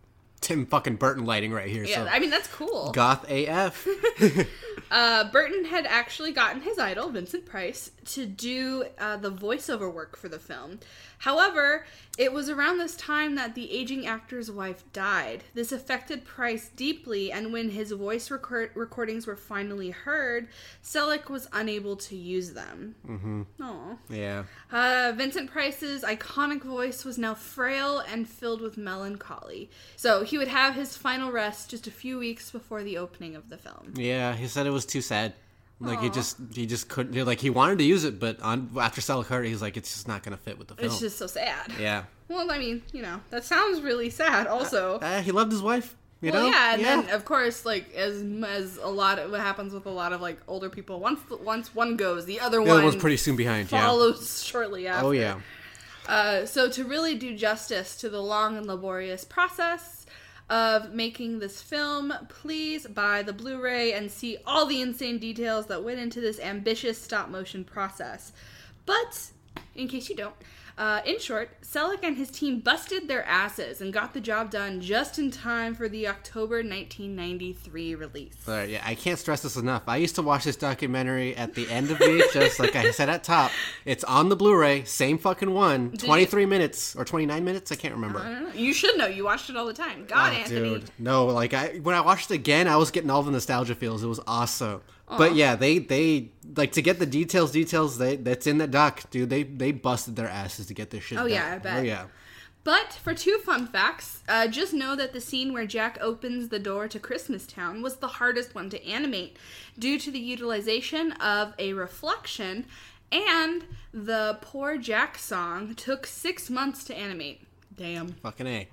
Tim fucking Burton lighting right here. Yeah, so. I mean, that's cool. Goth A F. Uh, Burton had actually gotten his idol, Vincent Price, to do uh, the voiceover work for the film. However, it was around this time that the aging actor's wife died. This affected Price deeply, and when his voice record- recordings were finally heard, Selleck was unable to use them. Mm-hmm. Aw. Yeah. Uh, Vincent Price's iconic voice was now frail and filled with melancholy. So he would have his final rest just a few weeks before the opening of the film. Yeah, he said it was too sad. Like, he Aw. just he just couldn't, like, he wanted to use it, but on after Selleck heard it, he's like, it's just not going to fit with the film. It's just so sad. Yeah. Well, I mean, you know, that sounds really sad also. Uh, he loved his wife, you well, know? yeah, and then, of course, like, as as a lot of, what happens with a lot of, like, older people, once once one goes, the other The one other one's pretty soon behind, yeah. follows shortly after. Oh, yeah. Uh, so to really do justice to the long and laborious process of making this film, please buy the Blu-ray and see all the insane details that went into this ambitious stop-motion process. But, in case you don't, uh, in short, Selleck and his team busted their asses and got the job done just in time for the October nineteen ninety-three release. All right, yeah, I can't stress this enough. I used to watch this documentary at the end of V H S, like I said at top. It's on the Blu-ray, same fucking one, twenty-three minutes or twenty-nine minutes. I can't remember. I don't know. You should know. You watched it all the time. God, Oh, Anthony. dude, no, like I when I watched it again, I was getting all the nostalgia feels. It was awesome. But yeah, they they like to get the details, details they that's in the doc, dude. They they busted their asses to get this shit. Oh, done. yeah, I bet. Oh yeah. But for two fun facts, uh, just know that the scene where Jack opens the door to Christmastown was the hardest one to animate due to the utilization of a reflection, and the Poor Jack song took six months to animate. Damn. Fucking A.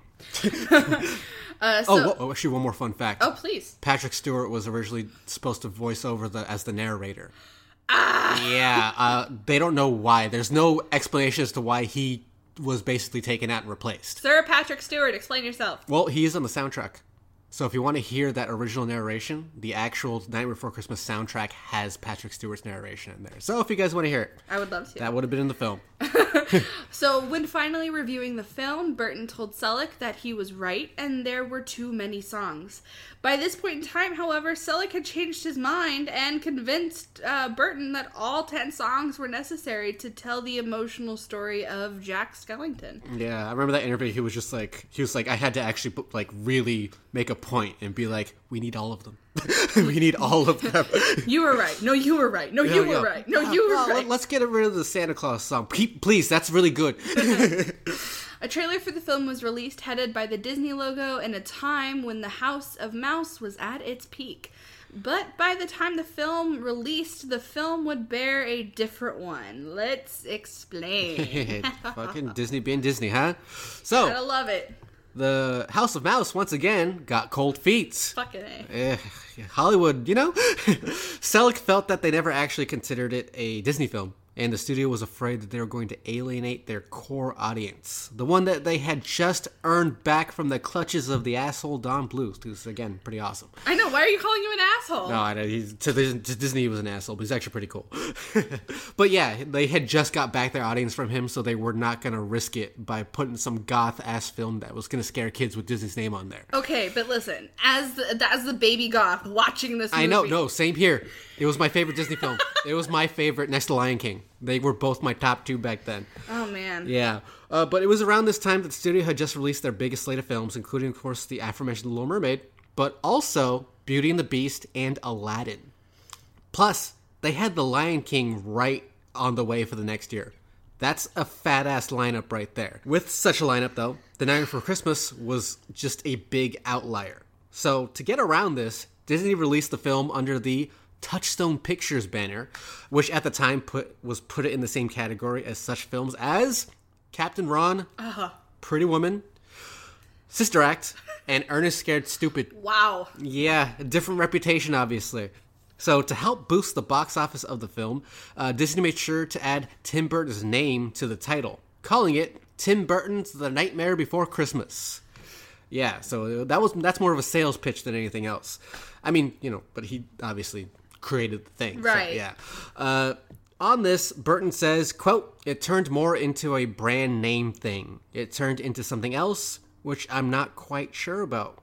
Uh, oh, so, whoa, oh, actually, one more fun fact. oh, please. Patrick Stewart was originally supposed to voice over the as the narrator. Ah! Yeah, uh, they don't know why. There's no explanation as to why he was basically taken out and replaced. Sir Patrick Stewart, explain yourself. Well, he is on the soundtrack. So if you want to hear that original narration, the actual Nightmare Before Christmas soundtrack has Patrick Stewart's narration in there. So if you guys want to hear it, I would love to. that would have been in the film. So, when finally reviewing the film, Burton told Selleck that he was right and there were too many songs. By this point in time, however, Selleck had changed his mind and convinced uh, Burton that all ten songs were necessary to tell the emotional story of Jack Skellington. Yeah, I remember that interview. He was just like, he was like, I had to actually like really make a point and be like, we need all of them. We need all of them. You were right. No, you were right. No, Yeah, you yeah. were right. No, you were Uh, right. Let's get rid of the Santa Claus song. Please, that's really good. A trailer for the film was released headed by the Disney logo in a time when the House of Mouse was at its peak. But by the time the film released, the film would bear a different one. Let's explain. Fucking Disney being Disney, huh? Gotta So, love it. the House of Mouse, once again, got cold feet. Fucking A. Eh, Hollywood, you know? Selleck felt that they never actually considered it a Disney film, and the studio was afraid that they were going to alienate their core audience. The one that they had just earned back from the clutches of the asshole Don Bluth, who's, again, pretty awesome. I know, why are you calling him an asshole? No, I know, he's, to, to Disney he was an asshole, but he's actually pretty cool. But yeah, they had just got back their audience from him, so they were not going to risk it by putting some goth-ass film that was going to scare kids with Disney's name on there. Okay, but listen, as the, as the baby goth watching this movie... I know, no, same here. It was my favorite Disney film. It was my favorite next to Lion King. They were both my top two back then. Oh, man. Yeah. Uh, but it was around this time that the studio had just released their biggest slate of films, including, of course, the aforementioned Little Mermaid, but also Beauty and the Beast and Aladdin. Plus, they had The Lion King right on the way for the next year. That's a fat-ass lineup right there. With such a lineup, though, The Night Before Christmas was just a big outlier. So, to get around this, Disney released the film under the Touchstone Pictures banner, which at the time put was put it in the same category as such films as Captain Ron, uh-huh. Pretty Woman, Sister Act, and Ernest Scared Stupid. Wow. Yeah, a different reputation, obviously. So to help boost the box office of the film, uh, Disney made sure to add Tim Burton's name to the title, calling it Tim Burton's The Nightmare Before Christmas. Yeah, so that was that's more of a sales pitch than anything else. I mean, you know, but he obviously created the thing. Right. So, yeah. Uh, on this, Burton says, quote, "It turned more into a brand name thing. It turned into something else, which I'm not quite sure about,"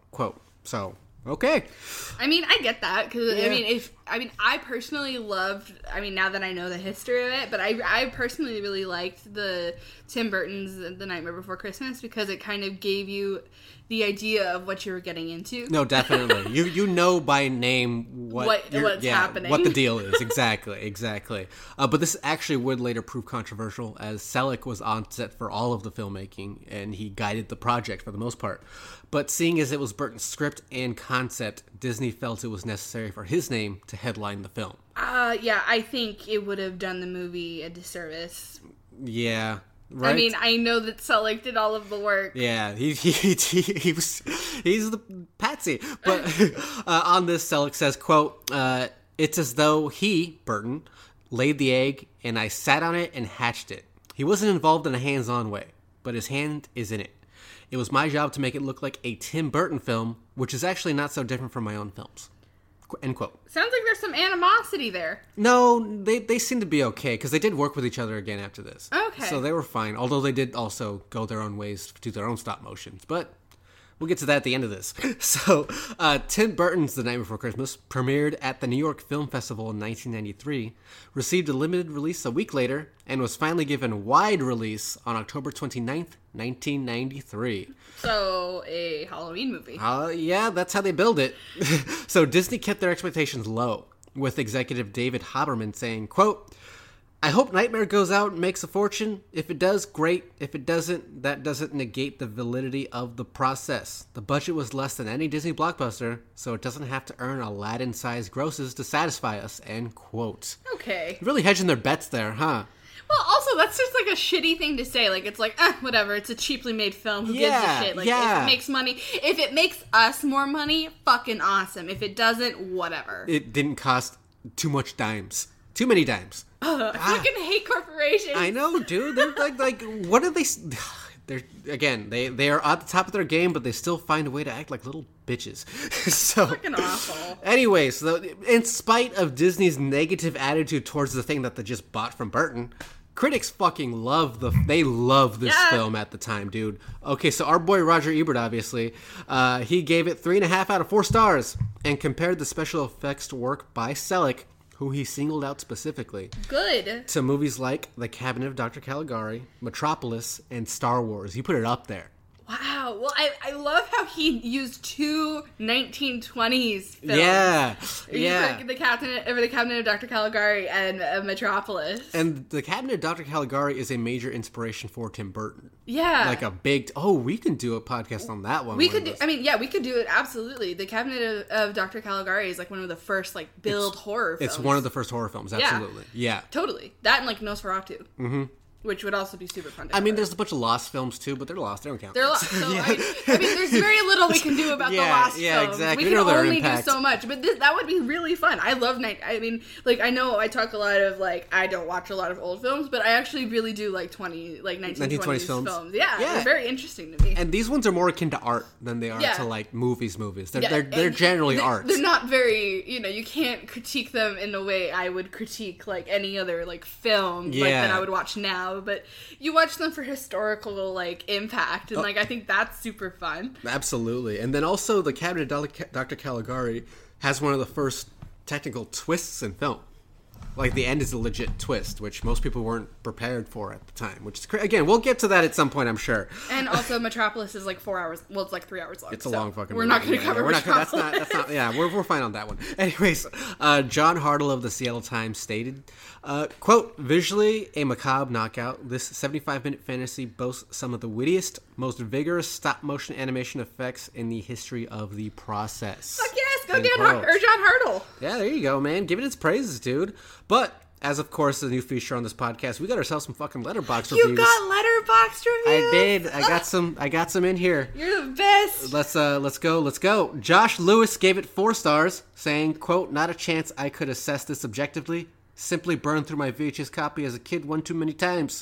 quote. So, okay. I mean, I get that because Yeah. I mean, if I mean, I personally loved. I mean, now that I know the history of it, but I, I personally really liked the Tim Burton's The Nightmare Before Christmas because it kind of gave you the idea of what you were getting into. No, definitely. you you know by name what What- you're- what's yeah, happening. what the deal is. Exactly, exactly. Uh, but this actually would later prove controversial, as Selleck was on set for all of the filmmaking, and he guided the project for the most part. But seeing as it was Burton's script and concept, Disney felt it was necessary for his name to headline the film. Uh, yeah, I think it would have done the movie a disservice. Yeah, right? I mean, I know that Selleck did all of the work. Yeah, he he, he, he was he's the patsy. But uh, on this, Selleck says, "quote uh, It's as though he, Burton, laid the egg, and I sat on it and hatched it. He wasn't involved in a hands-on way, but his hand is in it. It was my job to make it look like a Tim Burton film, which is actually not so different from my own films." Qu- End quote. Sounds like there's some animosity there. No, they they seem to be okay because they did work with each other again after this. Okay. So they were fine, although they did also go their own ways to do their own stop motions. But we'll get to that at the end of this. So uh, Tim Burton's The Night Before Christmas premiered at the New York Film Festival in nineteen ninety-three, received a limited release a week later, and was finally given wide release on October twenty-ninth, nineteen ninety-three. So, a Halloween movie. Uh, yeah, that's how they build it. So Disney kept their expectations low, with executive David Haberman saying, quote, I hope Nightmare goes out and makes a fortune. If it does, great. If it doesn't, that doesn't negate the validity of the process. The budget was less than any Disney blockbuster, so it doesn't have to earn Aladdin-sized grosses to satisfy us, end quote. Okay. Really hedging their bets there, huh? Well, also, that's just like a shitty thing to say. Like, it's like, eh, whatever. It's a cheaply made film. Who Yeah, gives a shit? Like, yeah. if it makes money, if it makes us more money, fucking awesome. If it doesn't, whatever. It didn't cost too much dimes. Too many dimes. Ugh, I fucking hate corporations. I know, dude. They're like, like, what are they? s- They're again, they they are at the top of their game, but they still find a way to act like little bitches. So, Fucking awful. anyway, so in spite of Disney's negative attitude towards the thing that they just bought from Burton, critics fucking love the. They love this Yeah. film at the time, dude. Okay, so our boy Roger Ebert, obviously, uh, he gave it three and a half out of four stars, and compared the special effects work by Selleck, who he singled out specifically, Good. to movies like The Cabinet of Doctor Caligari, Metropolis, and Star Wars. He put it up there. Wow. Well, I, I love how he used two nineteen twenties films. Yeah, He yeah. put The Cabinet, or the Cabinet of Doctor Caligari and uh, Metropolis. And The Cabinet of Doctor Caligari is a major inspiration for Tim Burton. yeah. Like a big... Oh, we can do a podcast on that one. We one could of do, those. I mean, yeah, we could do it, absolutely. The Cabinet of, of Doctor Caligari is like one of the first, like, build horror films. It's one of the first horror films, absolutely. Yeah. Totally. That and, like, Nosferatu. Mm-hmm. Which would also be super fun to I mean, cover. there's a bunch of Lost films, too, but they're Lost. They don't count. They're lost. So, I, mean, I mean, there's very little we can do about Yeah, the lost yeah, films. exactly. We We can know their only impact. do so much, but this, that would be really fun. I love night. I mean, like I know I talk a lot of like I don't watch a lot of old films, but I actually really do like twenty like nineteen twenties, films. films. Yeah, Yeah. they're very interesting to me. And these ones are more akin to art than they are Yeah. to, like, movies movies. They're, Yeah, they're, they're and generally they're, art. They're not very, you know, you can't critique them in the way I would critique like any other like film like Yeah. that I would watch now. But you watch them for historical like impact, Oh. and like I think that's super fun. Absolutely. And then also, The Cabinet of Doctor Caligari has one of the first technical twists in film. Like, the end is a legit twist, which most people weren't prepared for at the time. Which is cra- again, we'll get to that at some point, I'm sure. And also, Metropolis is like four hours. Well, it's like three hours long. It's a so long fucking. We're movie. not going to Yeah, cover. yeah, We're not. Gonna, that's Metropolis. not. That's not. Yeah, we're we're fine on that one. Anyways, uh, John Hartle of the Seattle Times stated, uh, "quote Visually a macabre knockout. This seventy-five minute fantasy boasts some of the wittiest, most vigorous stop motion animation effects in the history of the process." Fuck yes, go End down quote. Har- or John Hartle. Yeah, there you go, man. Give it its praises, dude. But as of course, the new feature on this podcast, we got ourselves some fucking letterbox You reviews. got letterboxd reviews. I did. I got some. I got some in here. You're the best. Let's uh let's go, let's go. Josh Lewis gave it four stars, saying, quote, not a chance I could assess this objectively. Simply burned through my V H S copy as a kid one too many times.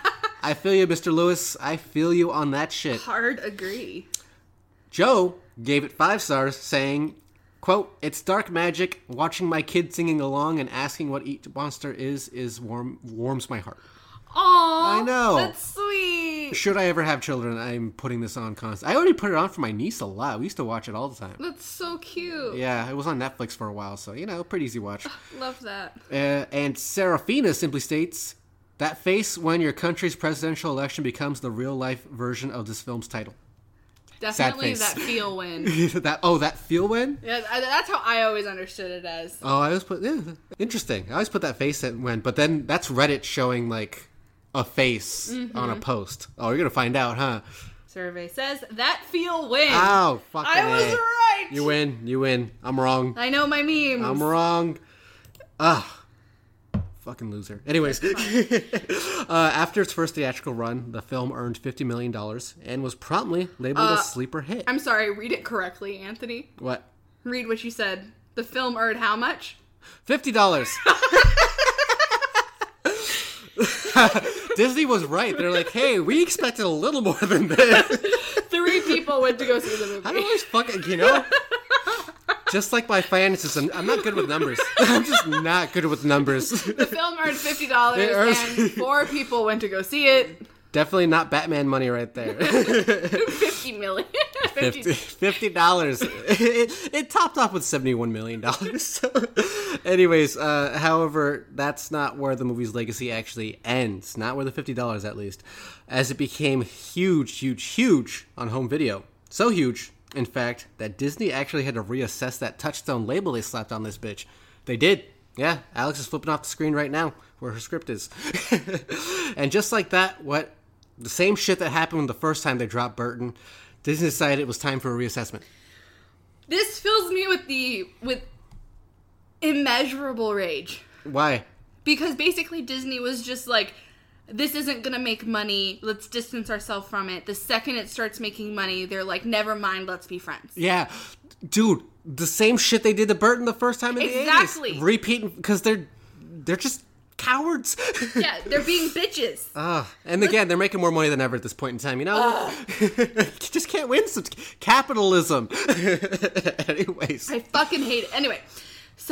I feel you, Mister Lewis. I feel you on that shit. Hard agree. Joe gave it five stars, saying, quote, it's dark magic. Watching my kid singing along and asking what each monster is is warm warms my heart. Aw, I know. That's sweet. I Should I ever have children, I'm putting this on constantly. I already put it on for my niece a lot. We used to watch it all the time. that's so cute. Yeah, it was on Netflix for a while, so, you know, pretty easy watch. Love that. Uh, and Serafina simply states, that face when your country's presidential election becomes the real-life version of this film's title. Definitely face. that feel win. that Oh, that feel win? Yeah, I- that's how I always understood it as. Oh, I always put, yeah, interesting. I always put that face at when, but then that's Reddit showing, like, a face Mm-hmm. on a post. Oh, you're gonna find out, huh? Survey says that feel win. Oh, fucking I was A. right. You win, you win. I'm wrong. I know my memes. I'm wrong. Ah, fucking loser. Anyways, uh, after its first theatrical run, the film earned fifty million dollars and was promptly labeled Uh, a sleeper hit. I'm sorry, read it correctly, Anthony. What? Read what you said. The film earned how much? fifty dollars. Disney was right. They're like, hey, we expected a little more than this. Three people went to go see the movie. I don't always fucking, you know? Just like my finances, I'm, I'm not good with numbers. I'm just not good with numbers. The film earned fifty dollars It earns- and four people went to go see it. Definitely not Batman money right there. fifty million. fifty fifty dollars. It, it topped off with seventy-one million dollars. So, anyways, uh, however, that's not where the movie's legacy actually ends. Not where the fifty dollars, at least. As it became huge, huge, huge on home video. So huge, in fact, that Disney actually had to reassess that Touchstone label they slapped on this bitch. They did. Yeah, Alex is flipping off the screen right now where her script is. And just like that, what the same shit that happened the first time they dropped Burton, Disney decided it was time for a reassessment. This fills me with the with immeasurable rage. Why? Because basically Disney was just like, this isn't gonna make money, let's distance ourselves from it. The second it starts making money, they're like, never mind, let's be friends. Yeah, dude, the same shit they did to Burton the first time in the Exactly. eighties. Repeating, because they're they're just cowards. Yeah, they're being bitches. Uh, and again, they're making more money than ever at this point in time, you know? You just can't win some capitalism. Anyways. I fucking hate it. Anyway, so,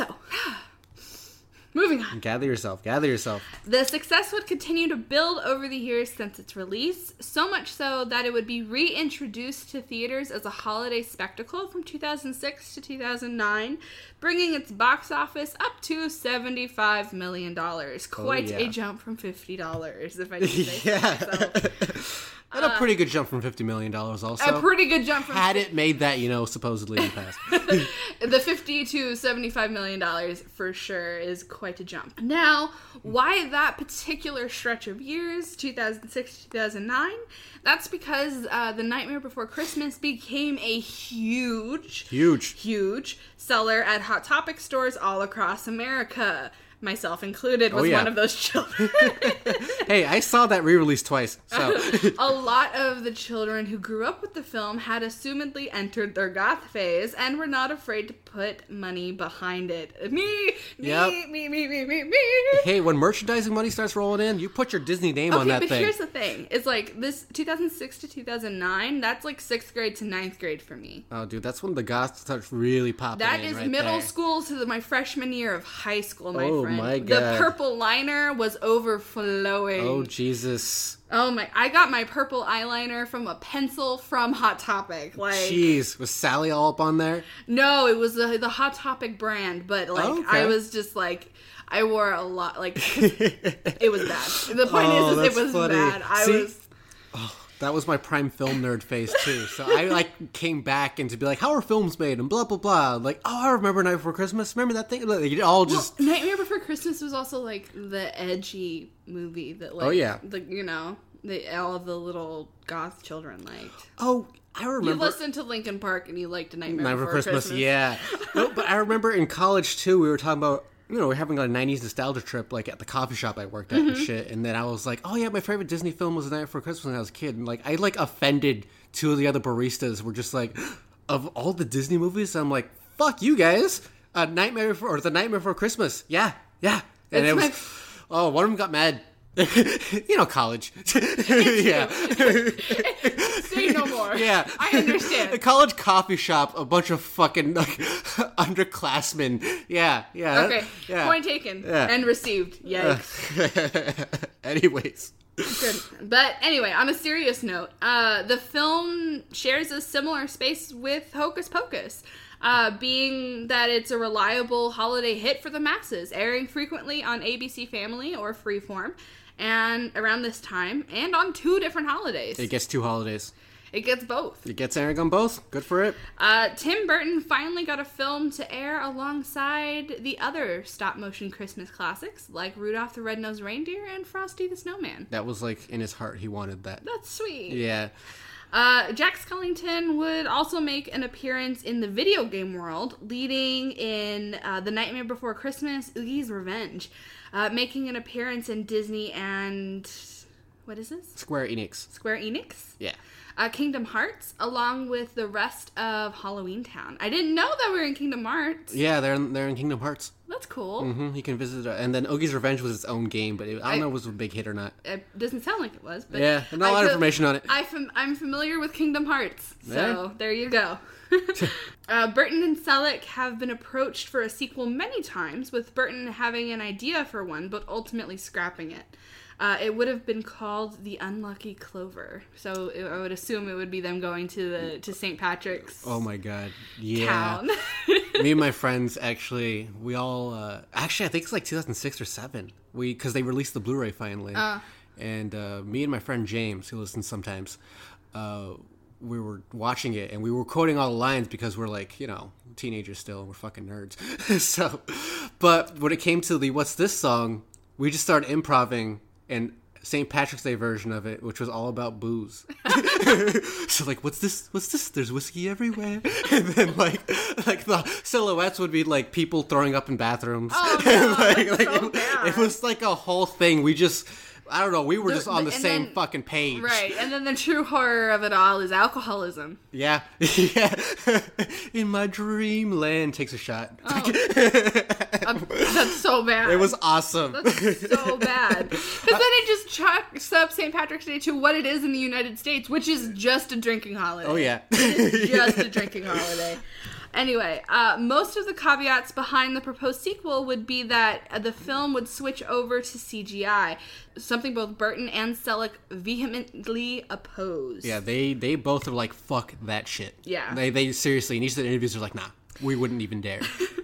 moving on. Gather yourself, gather yourself. The success would continue to build over the years since its release, so much so that it would be reintroduced to theaters as a holiday spectacle from two thousand six to two thousand nine, bringing its box office up to seventy-five million dollars. Quite yeah. a jump from fifty dollars, if I do say Yeah. so myself. And a pretty good jump from fifty million dollars also. A pretty good jump from Had it made that, you know, supposedly in the past. the fifty to seventy-five million dollars for sure is quite a jump. Now, why that particular stretch of years, two thousand six to two thousand nine? That's because uh, The Nightmare Before Christmas became a huge, Huge. huge seller at Hot Topic stores all across America. Myself included was Oh, yeah. one of those children. Hey, I saw that re-release twice, so... A lot of the children who grew up with the film had assumedly entered their goth phase and were not afraid to put money behind it. Me, me, Yep. me, me, me, me, me. Hey, when merchandising money starts rolling in, you put your Disney name on Okay, that but thing. here's the thing. It's like this two thousand six to two thousand nine, that's like sixth grade to ninth grade for me. Oh, dude, that's when the goth starts really popping That in is right middle there. school to the, my freshman year of high school, my Oh, friend. my The God. purple liner was overflowing. Oh, Jesus. Oh my, I got my purple eyeliner from a pencil from Hot Topic. Like, Jeez, was Sally all up on there? no, it was the, the Hot Topic brand, but like, Oh, okay. I was just like, I wore a lot, like, it was bad. The point Oh, is, is that's it was funny. bad. I See? was, That was my prime film nerd phase, too. So I, like, came back and to be like, how are films made? And blah, blah, blah. Like, oh, I remember Night Before Christmas. Remember that thing? Like, it all just... Nightmare Before Christmas was also like the edgy movie that like, Oh, yeah. the, you know, the, all of the little goth children liked. Oh, I You remember... listened to Linkin Park and you liked Nightmare, Night Before, Before Christmas, Christmas. yeah. No, but I remember in college, too, we were talking about... You know, we're having like a nineties nostalgia trip, like at the coffee shop I worked at Mm-hmm. and shit. And then I was like, oh yeah, my favorite Disney film was The Night Before Christmas when I was a kid. And like, I like offended two of the other baristas. Were just like, of all the Disney movies, I'm like, fuck you guys. Uh, Nightmare Before, or The Nightmare Before Christmas. Yeah, yeah. And It's it was, my- oh, one of them got mad. You know, college. Yeah. Say no more. Yeah. I understand. A college coffee shop, a bunch of fucking like underclassmen. Yeah, yeah. Okay, Yeah. point taken Yeah. and received. Yikes. Anyways. Good. But anyway, on a serious note, uh, the film shares a similar space with Hocus Pocus, uh, being that it's a reliable holiday hit for the masses, airing frequently on A B C Family or Freeform, and around this time, and on two different holidays. It gets two holidays. It gets both. It gets airing on both. Good for it. Uh, Tim Burton finally got a film to air alongside the other stop-motion Christmas classics, like Rudolph the Red-Nosed Reindeer and Frosty the Snowman. That was like in his heart. He wanted that. That's sweet. Yeah. Uh, Jack Skellington would also make an appearance in the video game world, leading in uh, The Nightmare Before Christmas, Oogie's Revenge, uh, making an appearance in Disney and... what is this? Square Enix. Square Enix? Yeah. Uh, Kingdom Hearts, along with the rest of Halloween Town. I didn't know that we were in Kingdom Hearts. Yeah, they're in, they're in Kingdom Hearts. That's cool. Mm-hmm. You can visit, uh, and then Oogie's Revenge was its own game, but it, I don't I- know if it was a big hit or not. It doesn't sound like it was, but Yeah, not a I lot of feel- information on it. I fam- I'm familiar with Kingdom Hearts, so Yeah. there you go. uh, Burton and Selleck have been approached for a sequel many times, with Burton having an idea for one, but ultimately scrapping it. Uh, it would have been called The Unlucky Clover, so it, I would assume it would be them going to the to Saint Patrick's Oh my god. Yeah. town. Me and my friends actually, we all, uh, actually I think it's like two thousand six or seven. We, because they released the Blu-ray finally. Uh. And uh, me and my friend James, who listens sometimes, uh, we were watching it and we were quoting all the lines because we're like, you know, teenagers still, we're fucking nerds. So, but when it came to the What's This song, we just started improvising and Saint Patrick's Day version of it, which was all about booze. So like, what's this? What's this? There's whiskey everywhere. And then like, like the silhouettes would be like people throwing up in bathrooms. Oh, no, like, that's like, so it, bad. it was like a whole thing. We just, I don't know. We were The- just on the and same then- fucking page. Right, and then the true horror of it all is alcoholism. Yeah. Yeah. In my dreamland, takes a shot. Um, that's so bad. It was awesome. so bad. Because then it just chalks up Saint Patrick's Day to what it is in the United States, which is just a drinking holiday. Oh yeah. It's just a drinking holiday. Anyway, uh, most of the caveats behind the proposed sequel would be that uh, the film would switch over to C G I, something both Burton and Selleck vehemently opposed. Yeah, they they both are like, fuck that shit. Yeah. They they seriously, in each of the interviews, are like, nah, we wouldn't even dare.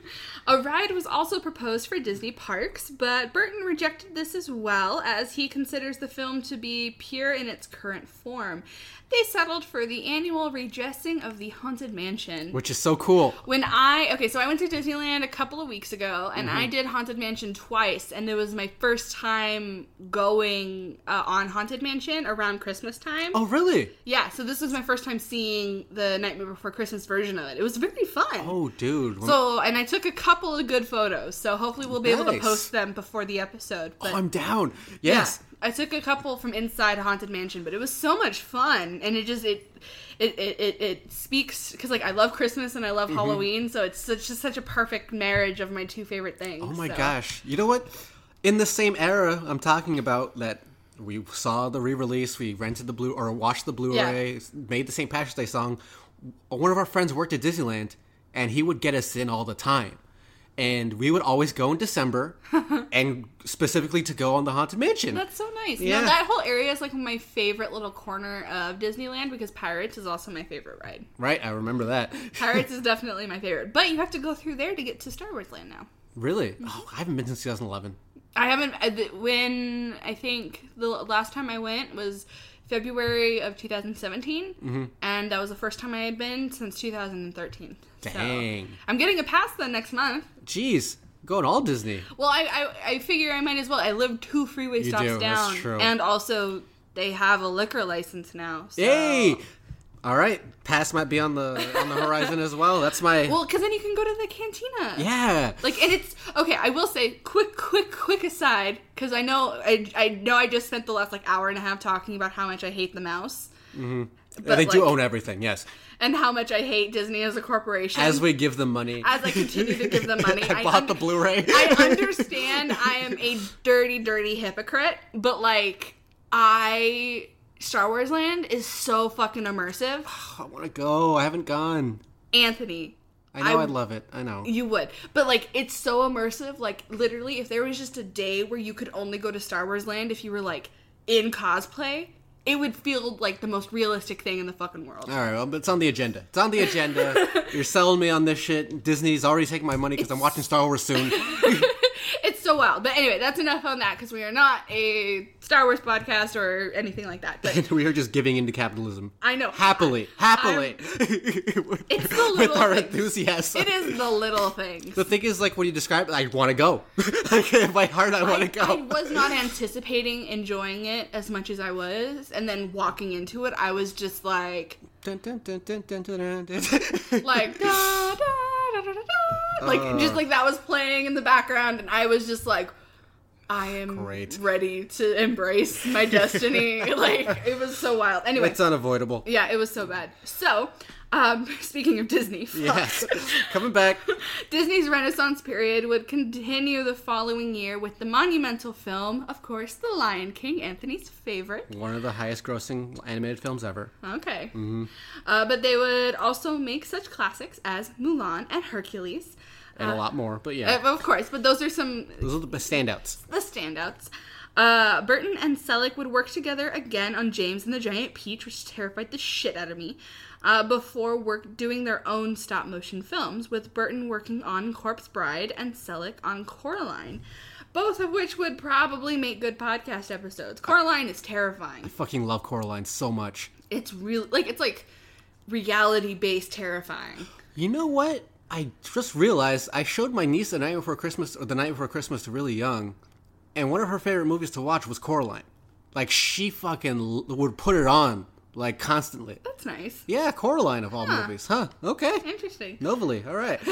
A ride was also proposed for Disney parks, but Burton rejected this as well, as he considers the film to be pure in its current form. They settled for the annual redressing of the Haunted Mansion. Which is so cool. When I, okay, so I went to Disneyland a couple of weeks ago, and Mm-hmm. I did Haunted Mansion twice, and it was my first time going uh, on Haunted Mansion around Christmas time. Oh, really? Yeah, so this was my first time seeing the Nightmare Before Christmas version of it. It was very fun. Oh, dude. So, and I took a couple of good photos, so hopefully we'll be able to Nice. post them before the episode. But oh, I'm down. Yes. yeah, I took a couple from inside Haunted Mansion, but it was so much fun, and it just it it it it, it speaks because like I love Christmas and I love Halloween, so it's such, just such a perfect marriage of my two favorite things. Oh my so. gosh. You know what? In the same era I'm talking about that we saw the re-release, we rented the blue or watched the Blu-ray, made the Saint Patrick's Day song. One of our friends worked at Disneyland and he would get us in all the time. And we would always go in December and specifically to go on the Haunted Mansion. That's so nice. Yeah. No, that whole area is like my favorite little corner of Disneyland because Pirates is also my favorite ride. Right, I remember that. Pirates is definitely my favorite, but you have to go through there to get to Star Wars Land now. Really? Oh, I haven't been since twenty eleven. I haven't. I- th- When I think the last time I went was February of two thousand seventeen, Mm-hmm. and that was the first time I had been since two thousand thirteen. Dang. So, I'm getting a pass then next month. Jeez, going all Disney. Well, I, I I figure I might as well. I live two freeway You stops do, that's down, true. and also they have a liquor license now. So. Yay! All right, pass might be on the on the horizon as well. That's my Well, because then you can go to the cantina. yeah. Like, and it's okay. I will say, quick, quick, quick aside, because I know, I, I know, I just spent the last like hour and a half talking about how much I hate the mouse, Yeah, but, they do like- own everything. Yes, and how much I hate Disney as a corporation. as we give them money. as I continue to give them money, I I bought un- the Blu-ray. I understand I am a dirty, dirty hypocrite, but like I. Star Wars Land is so fucking immersive. I want to go. I haven't gone. Anthony. I know I- I'd love it. I know. You would. But, like, it's so immersive. Like, literally, if there was just a day where you could only go to Star Wars Land if you were, like, in cosplay, it would feel like the most realistic thing in the fucking world. All right, well, but it's on the agenda. It's on the agenda. You're selling me on this shit. Disney's already taking my money because I'm watching Star Wars soon. It's so wild. But anyway, that's enough on that because we are not a Star Wars podcast or anything like that. But We are just giving into capitalism. I know. Happily. Happily. It's the little With our things. enthusiasm. It is the little things. The thing is, like, when you describe it, I want to go. Like, in my heart, I want to go. I was not anticipating enjoying it as much as I was, and then walking into it, I was just like, Dun, dun, dun, dun, dun, dun, dun, dun. like, da, da, da, da, da, da. Like, Uh. just like that was playing in the background, and I was just like, I am Great. ready to embrace my destiny. Like, it was so wild. Anyway, It's unavoidable. yeah, it was so bad. So, um, speaking of Disney, fuck. Yes. Coming back. Disney's Renaissance period would continue the following year with the monumental film, of course, The Lion King, Anthony's favorite. One of the highest grossing animated films ever. Okay. Uh, but they would also make such classics as Mulan and Hercules. And a lot more, but yeah. Uh, of course, but those are some Those are the best standouts. the standouts. Uh, Burton and Selleck would work together again on James and the Giant Peach, which terrified the shit out of me, uh, before work doing their own stop-motion films, with Burton working on Corpse Bride and Selleck on Coraline, both of which would probably make good podcast episodes. Coraline is terrifying. I fucking love Coraline so much. It's really, like, it's like reality-based terrifying. You know what? I just realized I showed my niece The Night Before Christmas, or The Night Before Christmas, really young, and one of her favorite movies to watch was Coraline. Like, she fucking l- would put it on, like, constantly. That's nice. Yeah, Coraline of all Huh. movies. Huh, okay. Interesting. Novely, all right.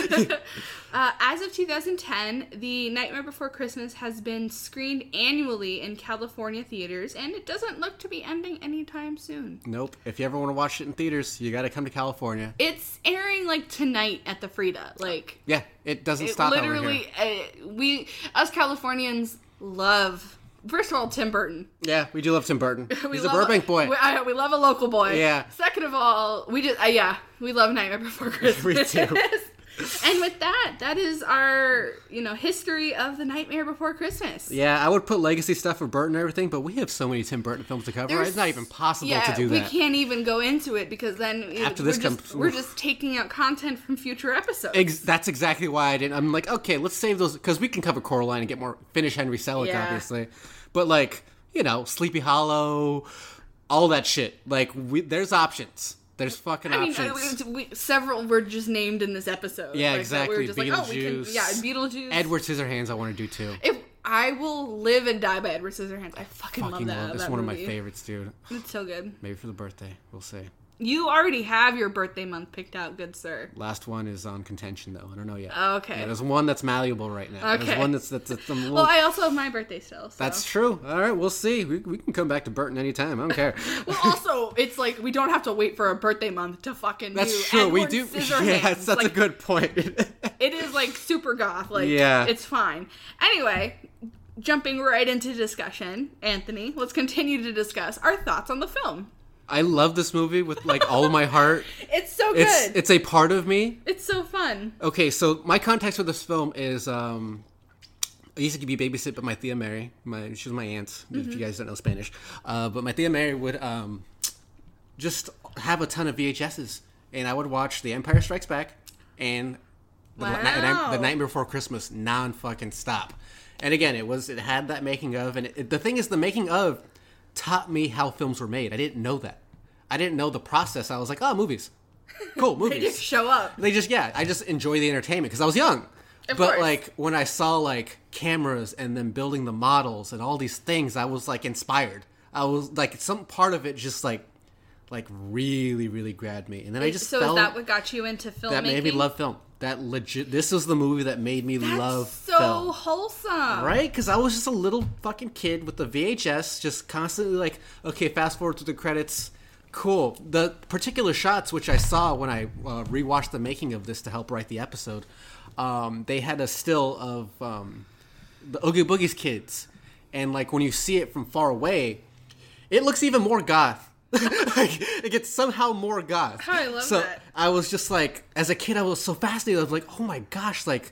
Uh, as of two thousand ten, The Nightmare Before Christmas has been screened annually in California theaters, and it doesn't look to be ending anytime soon. Nope. If you ever want to watch it in theaters, you gotta come to California. It's airing, like, tonight at the Frida. Like, Yeah, it doesn't it stop over literally, here. uh, we, us Californians, love, first of all, Tim Burton. Yeah, we do love Tim Burton. We He's a love Burbank boy. We, I, we love a local boy. Yeah. Second of all, we just, uh, yeah, we love Nightmare Before Christmas. We do. And with that, that is our, you know, history of The Nightmare Before Christmas. Yeah, I would put legacy stuff for Burton and everything, but we have so many Tim Burton films to cover. There's- It's not even possible yeah, to do we that. can't even go into it because then you know, After this we're, just, comes- we're just taking out content from future episodes. Ex- that's exactly why I didn't. I'm like, okay, let's save those because we can cover Coraline and get more finish Henry Selick, Yeah. obviously. But like, you know, Sleepy Hollow, all that shit. Like, we, there's options. There's fucking I mean, options. uh, we, we, several were just named in this episode. Yeah, Like, that exactly. We were just like, oh, we can, Beetlejuice. yeah, Beetlejuice. Edward Scissorhands, I want to do too. If I will live and die by Edward Scissorhands. I fucking, Fucking love that. love. It's that one of movie. my favorites, dude. It's so good. Maybe for the birthday, we'll see. You already have your birthday month picked out, good sir. Last one is on contention though. I don't know yet. Okay. Yeah, there's one that's malleable right now. Okay. There's one that's that's, that's a little. Well, I also have my birthday still. So. That's true. All right, we'll see. We, we can come back to Burton anytime. I don't care. Well, also, it's like we don't have to wait for a birthday month to fucking That's do true. We Edward do. Scissorhands. Yeah, that's, that's like, a good point. It is like super goth. Like, Yeah. it's fine. Anyway, jumping right into discussion, Anthony, let's continue to discuss our thoughts on the film. I love this movie with like all of my heart. It's so good. It's It's, it's a part of me. so fun. Okay, so my context with this film is um, I used to be babysit, but my Tia Mary, my she was my aunt. Mm-hmm. If you guys don't know Spanish, uh, but my Tia Mary would um, just have a ton of V H Ses, and I would watch The Empire Strikes Back and the, Wow. the, the Nightmare Before Christmas non fucking stop. And again, it was it had that making of, and it, the thing is, the making of taught me how films were made. I didn't know that. I didn't know the process. I was like, oh, movies. Cool, They movies. just show up. They just, yeah, I just enjoy the entertainment because I was young. Of but course. like when I saw like cameras and then building the models and all these things, I was like inspired. I was like, some part of it just like, like really, really grabbed me. And then I just so fell, is that what got you into filmmaking? that made me love film. That legit, this was the movie that made me That's love so film. wholesome. Right? Because I was just a little fucking kid with the V H S, just constantly like, okay, fast forward to the credits. Cool. The particular shots which I saw when I uh, rewatched the making of this to help write the episode, um, they had a still of um, the Oogie Boogie's kids. And like when you see it from far away, it looks even more goth. Like, it gets somehow more goth. I love so that. I was just like, as a kid, I was so fascinated. I was like, oh my gosh, like,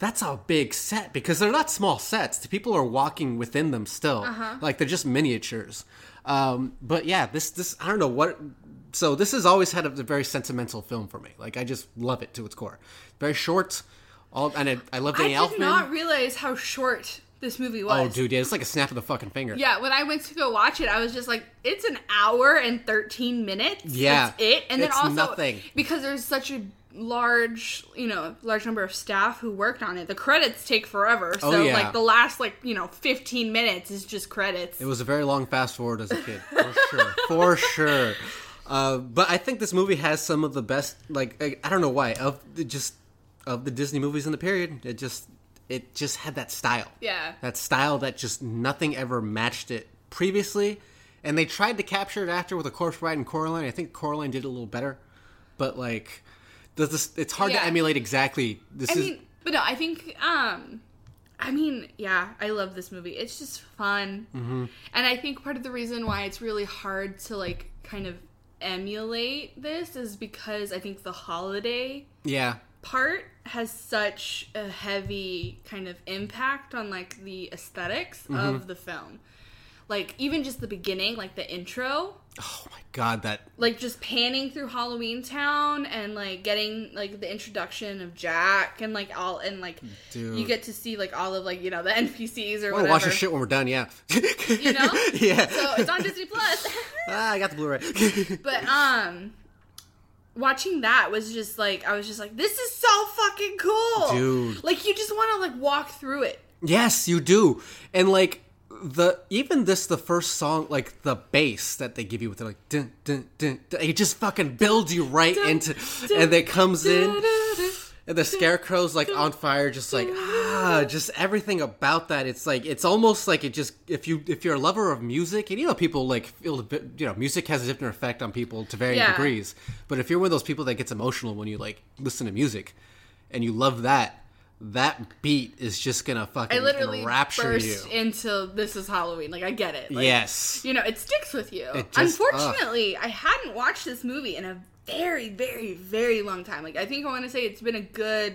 that's a big set because they're not small sets. The people are walking within them still. Uh-huh. Like they're just miniatures. Um, but yeah, this this I don't know what. So this has always had a, a very sentimental film for me. Like I just love it to its core. Very short. All and it, I love Danny Elfman. I did not realize how short this movie was. Oh, dude, yeah, it's like a snap of the fucking finger. Yeah, when I went to go watch it, I was just like, it's an hour and thirteen minutes. Yeah. That's it. And then it's also, nothing. because there's such a large, you know, large number of staff who worked on it, the credits take forever. So, oh, yeah. like, the last, like, you know, fifteen minutes is just credits. It was a very long fast forward as a kid. For sure. For sure. Uh, but I think this movie has some of the best, like, I, I don't know why, of the, just, of the Disney movies in the period. It just... It just had that style. Yeah. That style that just nothing ever matched it previously. And they tried to capture it after with A Corpse Bride and Coraline. I think Coraline did it a little better. But, like, does this, it's hard yeah. to emulate exactly. This I is, mean, but no, I think, um, I mean, yeah, I love this movie. It's just fun. Mm-hmm. And I think part of the reason why it's really hard to, like, kind of emulate this is because I think the holiday... Yeah. part has such a heavy kind of impact on like the aesthetics mm-hmm. of the film. Like even just the beginning, like the intro. Oh my god, that like just panning through Halloween Town and like getting like the introduction of Jack and like all and like Dude. You get to see like all of like, you know, the N P Cs or we'll whatever. Watch your shit when we're done, yeah. You know? Yeah. So it's on Disney Plus. ah, I got the Blu-ray. But um watching that was just like, I was just like, this is so fucking cool. Dude. Like, you just want to, like, walk through it. Yes, you do. And, like, the, even this, the first song, like, the bass that they give you with the, like, dun, dun, dun, dun, it just fucking builds you right dun, into, dun, and it comes dun, in, dun, dun, and the scarecrow's, like, on fire, just like, ah, just everything about that. It's like, it's almost like it just, if you, if you're a lover of music, and you know, people, like, feel a bit, you know, music has a different effect on people to varying yeah. degrees. But if you're one of those people that gets emotional when you, like, listen to music, and you love that, that beat is just gonna fucking I literally enrapture burst you. into This Is Halloween. Like, I get it. Like, yes. You know, it sticks with you. It just, Unfortunately, ugh. I hadn't watched this movie in a very, very, very long time. Like, I think I want to say it's been a good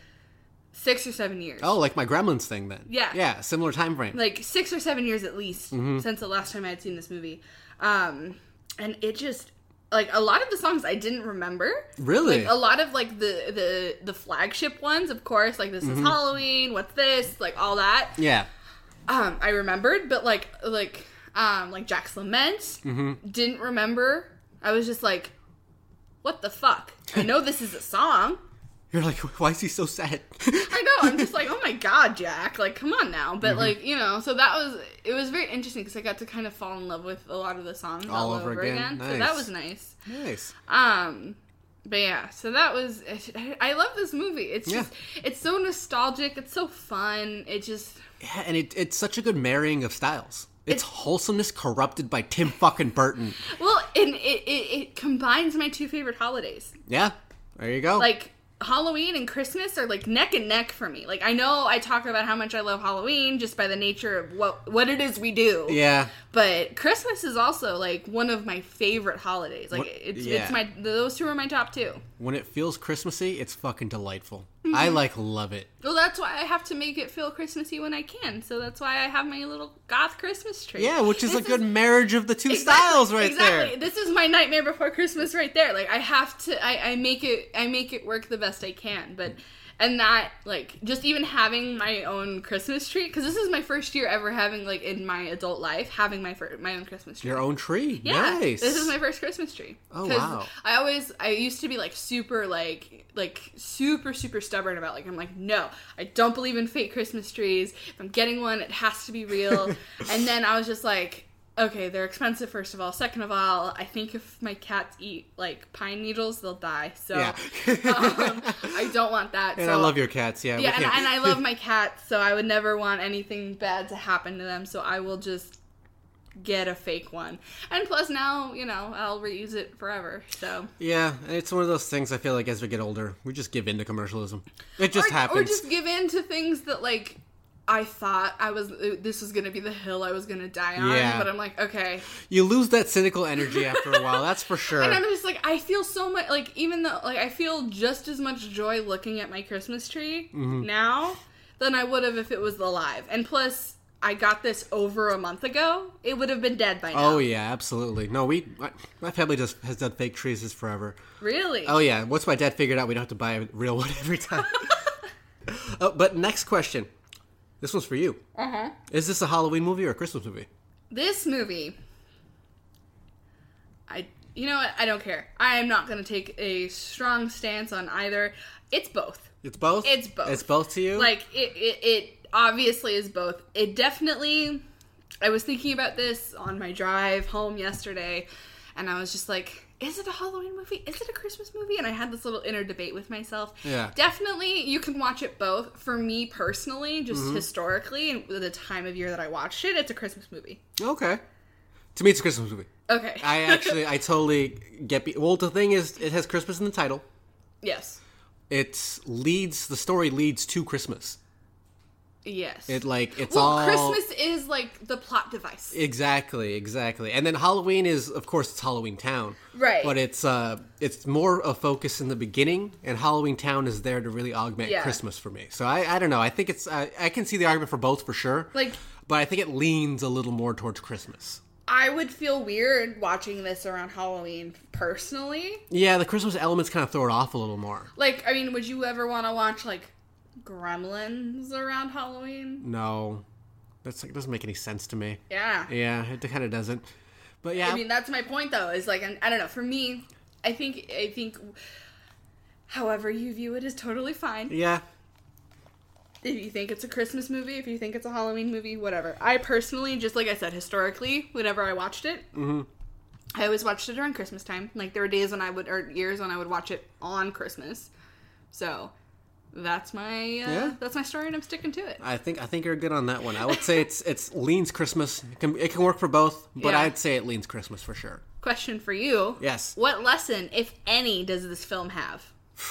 six or seven years. Oh, like my Gremlins thing then. Yeah. Yeah, similar time frame. Like, six or seven years at least mm-hmm. since the last time I had seen this movie. Um, and it just... Like, a lot of the songs I didn't remember. Really? Like, a lot of, like, the the, the flagship ones, of course. Like, This mm-hmm. is Halloween, What's This? Like, all that. Yeah. Um, I remembered, but, like, like, um, like Jack's Lament, mm-hmm. didn't remember. I was just like, what the fuck? I know this is a song. You're like, why is he so sad? I know, I'm just like, oh my god, Jack, like, come on now. But, mm-hmm. like, you know, so that was, it was very interesting because I got to kind of fall in love with a lot of the songs all, all over, over again. again. Nice. So that was nice. Nice. Um, but yeah, so that was, I, I love this movie. It's just, yeah. it's so nostalgic, it's so fun, it just... Yeah, and it, it's such a good marrying of styles. It's, it's wholesomeness corrupted by Tim fucking Burton. Well, and it, it, it combines my two favorite holidays. Yeah, there you go. Like, Halloween and Christmas are like neck and neck for me. Like, I know I talk about how much I love Halloween just by the nature of what what it is we do. Yeah. But Christmas is also like one of my favorite holidays. Like, what, it's yeah. it's my those two are my top two. When it feels Christmassy, it's fucking delightful. Mm-hmm. I like love it. Well, that's why I have to make it feel Christmassy when I can. So that's why I have my little goth Christmas tree. Yeah, which is this a good is, marriage of the two exactly, styles right exactly. there. Exactly. This is my Nightmare Before Christmas right there. Like, I have to I, I make it I make it work the best I can. But and that, like, just even having my own Christmas tree, because this is my first year ever having, like, in my adult life, having my fir- my own Christmas tree. Your own tree? Yeah. Nice. This is my first Christmas tree. Oh, wow. I always, I used to be, like, super, like, like, super, super stubborn about, like, I'm like, no, I don't believe in fake Christmas trees. If I'm getting one, it has to be real. And then I was just like, okay, they're expensive, first of all. Second of all, I think if my cats eat, like, pine needles, they'll die. So, yeah. um, I don't want that. And so, I love your cats, yeah. Yeah, and, and I love my cats, so I would never want anything bad to happen to them. So I will just get a fake one. And plus now, you know, I'll reuse it forever, so. Yeah, it's one of those things I feel like as we get older, we just give in to commercialism. It just or, happens. Or just give in to things that, like, I thought I was this was gonna be the hill I was gonna die on, Yeah. but I'm like, okay. You lose that cynical energy after a while, that's for sure. And I'm just like, I feel so much, like, even though, like, I feel just as much joy looking at my Christmas tree Mm-hmm. now than I would have if it was alive. And plus, I got this over a month ago. It would have been dead by now. Oh, yeah, absolutely. No, we, my, my family just has done fake trees this forever. Really? Oh, yeah. Once my dad figured out we don't have to buy a real one every time. uh, but next question. This one's for you. Uh-huh. Is this a Halloween movie or a Christmas movie? This movie, I, you know what? I don't care. I am not going to take a strong stance on either. It's both. It's both? It's both. It's both to you? Like, it, it, it obviously is both. It definitely, I was thinking about this on my drive home yesterday, and I was just like, is it a Halloween movie? Is it a Christmas movie? And I had this little inner debate with myself. Yeah. Definitely, you can watch it both. For me personally, just Mm-hmm. historically, and the time of year that I watched it, it's a Christmas movie. Okay. To me, it's a Christmas movie. Okay. I actually, I totally get... Be- well, the thing is, it has Christmas in the title. Yes. It leads... The story leads to Christmas. Yes. It, like, it's well, all... Christmas is, like, the plot device. Exactly, exactly. And then Halloween is, of course, it's Halloween Town. Right. But it's uh, it's more a focus in the beginning, and Halloween Town is there to really augment Yeah. Christmas for me. So I, I don't know. I think it's... Uh, I can see the argument for both for sure. Like... But I think it leans a little more towards Christmas. I would feel weird watching this around Halloween personally. Yeah, the Christmas elements kind of throw it off a little more. Like, I mean, would you ever want to watch, like, Gremlins around Halloween? No. That's like doesn't make any sense to me. Yeah. Yeah, it kind of doesn't. But yeah. I mean, that's my point, though, is, like, I don't know, for me, I think, I think, however you view it is totally fine. yeah. If you think it's a Christmas movie, if you think it's a Halloween movie, whatever. I personally, just like I said, historically, whenever I watched it, mm-hmm. I always watched it around Christmas time. Like, there were days when I would, or years when I would watch it on Christmas. So, that's my, uh, Yeah. that's my story, and I'm sticking to it. I think I think you're good on that one. I would say it's it's leans Christmas. It can it can work for both, but Yeah. I'd say it leans Christmas for sure. Question for you. Yes. What lesson, if any, does this film have?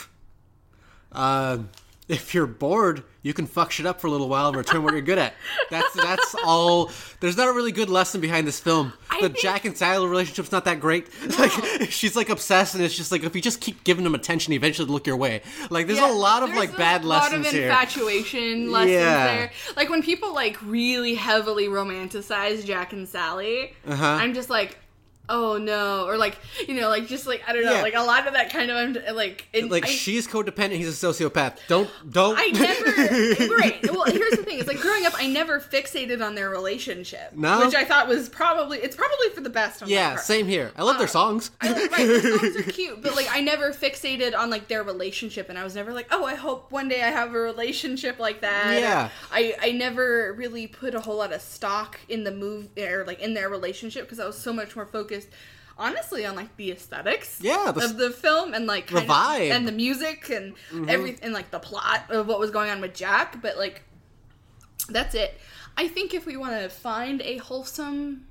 Uh, if you're bored, you can fuck shit up for a little while and return what you're good at. That's that's all. There's not a really good lesson behind this film. I the think- Jack and Sally relationship's not that great. Like she's like obsessed, and it's just like if you just keep giving them attention, eventually they'll look your way. Like there's Yeah, a lot of there's like bad a lot lessons of here. infatuation lessons Yeah. there. Like when people like really heavily romanticize Jack and Sally, Uh-huh. I'm just like, oh no, or like you know, like just like I don't know, Yeah. like a lot of that kind of I'm like, it, Like I, she's codependent, he's a sociopath. Don't don't. I never right. Well, here's the thing: it's like growing up, I never fixated on their relationship, No? which I thought was probably it's probably for the best. On my Yeah, part. same here. I love their songs. I, right, the songs are cute, but like I never fixated on like their relationship, and I was never like, oh, I hope one day I have a relationship like that. Yeah. I I never really put a whole lot of stock in the move or like in their relationship because I was so much more focused, honestly, on like the aesthetics, Yeah, the- of the film and like the kind of- vibe. and the music and everything and like the plot of what was going on with Jack, but like that's it. I think if we want to find a wholesome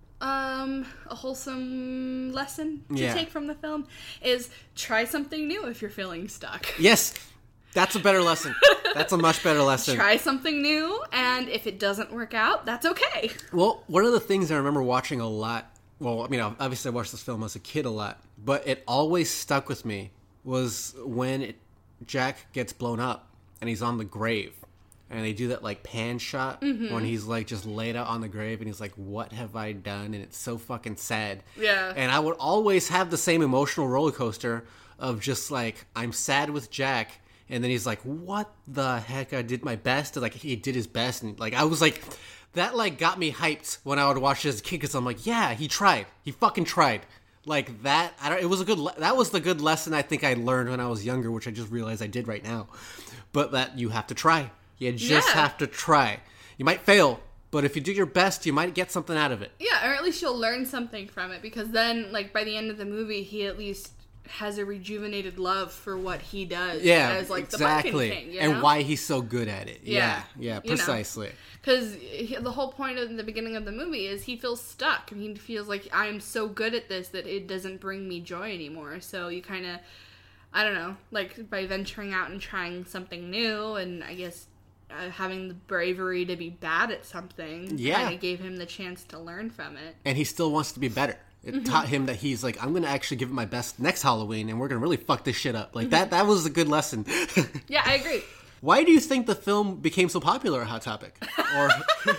um a wholesome lesson to Yeah. take from the film is try something new if you're feeling stuck. Yes, that's a better lesson. That's a much better lesson. Try something new, and if it doesn't work out, that's okay. Well, one of the things I remember watching a lot, well, I mean, obviously I watched this film as a kid a lot, but it always stuck with me was when it, Jack gets blown up and he's on the grave. And they do that, like, pan shot Mm-hmm. when he's, like, just laid out on the grave and he's like, what have I done? And it's so fucking sad. Yeah. And I would always have the same emotional roller coaster of just, like, I'm sad with Jack. And then he's like, what the heck? I did my best. And, like, he did his best. And, like, I was like, that, like, got me hyped when I would watch it as a kid. Because I'm like, yeah, he tried. He fucking tried. Like, that, I don't, it was a good, le- that was the good lesson I think I learned when I was younger, which I just realized I did right now. But that you have to try. You just Yeah. have to try. You might fail, but if you do your best, you might get something out of it. Yeah, or at least you'll learn something from it, because then, like, by the end of the movie, he at least has a rejuvenated love for what he does Yeah, as, like, exactly. the Pumpkin King, you And know? why he's so good at it. Yeah, Yeah, yeah, you know. precisely. Because the whole point of the beginning of the movie is he feels stuck, and he feels like, I'm so good at this that it doesn't bring me joy anymore. So you kind of, I don't know, like, by venturing out and trying something new, and I guess, uh, having the bravery to be bad at something Yeah. kind of gave him the chance to learn from it. And he still wants to be better. It taught him that he's like, I'm going to actually give it my best next Halloween, and we're going to really fuck this shit up. Like, that that was a good lesson. Yeah, I agree. Why do you think the film became so popular at Hot Topic? Or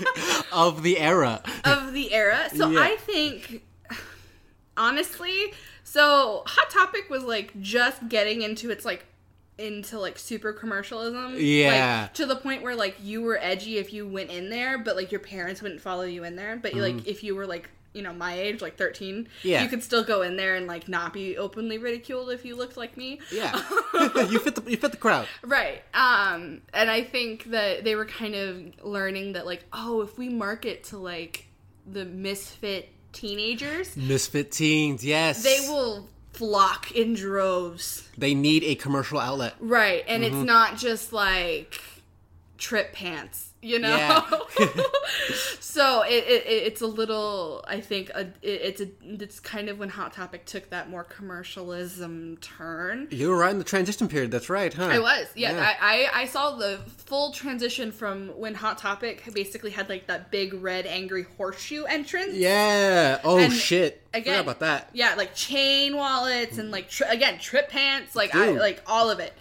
of the era? Of the era. So Yeah. I think, honestly, so Hot Topic was like just getting into its like, into like super commercialism. Yeah. Like, to the point where like you were edgy if you went in there, but like your parents wouldn't follow you in there. But like if you were like, you know, my age, like thirteen, Yeah. you could still go in there and like not be openly ridiculed if you looked like me. Yeah. you fit the you fit the crowd. Right. Um, and I think that they were kind of learning that like, oh, if we market to like the misfit teenagers, Misfit teens, yes. they will flock in droves. They need a commercial outlet. Right. And Mm-hmm. it's not just like trip pants, you know? Yeah. So it, it it's a little, I think, a, it, it's a it's kind of when Hot Topic took that more commercialism turn. You were right in the transition period, that's right, huh? I was, yeah. Yeah. I, I I saw the full transition from when Hot Topic basically had like that big red angry horseshoe entrance. Yeah. Oh, And shit. Again, Forgot about that. Yeah, like chain wallets and like tri- again trip pants, like I Dude. like all of it.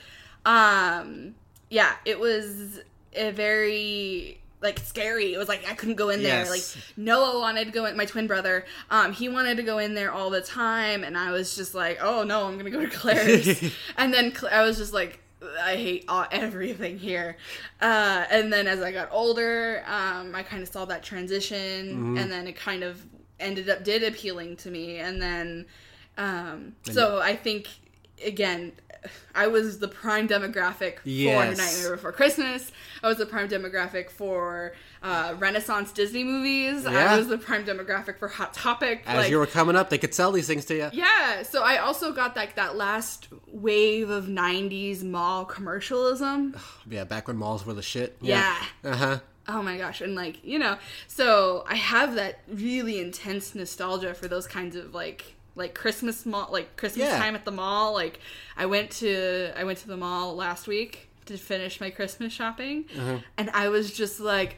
Um, yeah, it was a very like scary. It was like I couldn't go in there. Yes. Like Noah wanted to go in. My twin brother, um, he wanted to go in there all the time, and I was just like, oh no, I'm gonna go to Claire's. And then Cla- I was just like, I hate all, everything here. Uh, and then as I got older, um, I kind of saw that transition, Mm-hmm. and then it kind of ended up did appealing to me. And then, um, so I think again, I was the prime demographic for Yes. Nightmare Before Christmas. I was the prime demographic for uh, Renaissance Disney movies. Yeah. I was the prime demographic for Hot Topic. As like, you were coming up, they could sell these things to you. yeah, so I also got like that last wave of nineties mall commercialism. Yeah, back when malls were the shit. Yeah. Uh-huh. Oh my gosh, and like, you know, so I have that really intense nostalgia for those kinds of like like Christmas mall, like Christmas Yeah. time at the mall. Like I went to I went to the mall last week to finish my Christmas shopping, Uh-huh. and I was just like,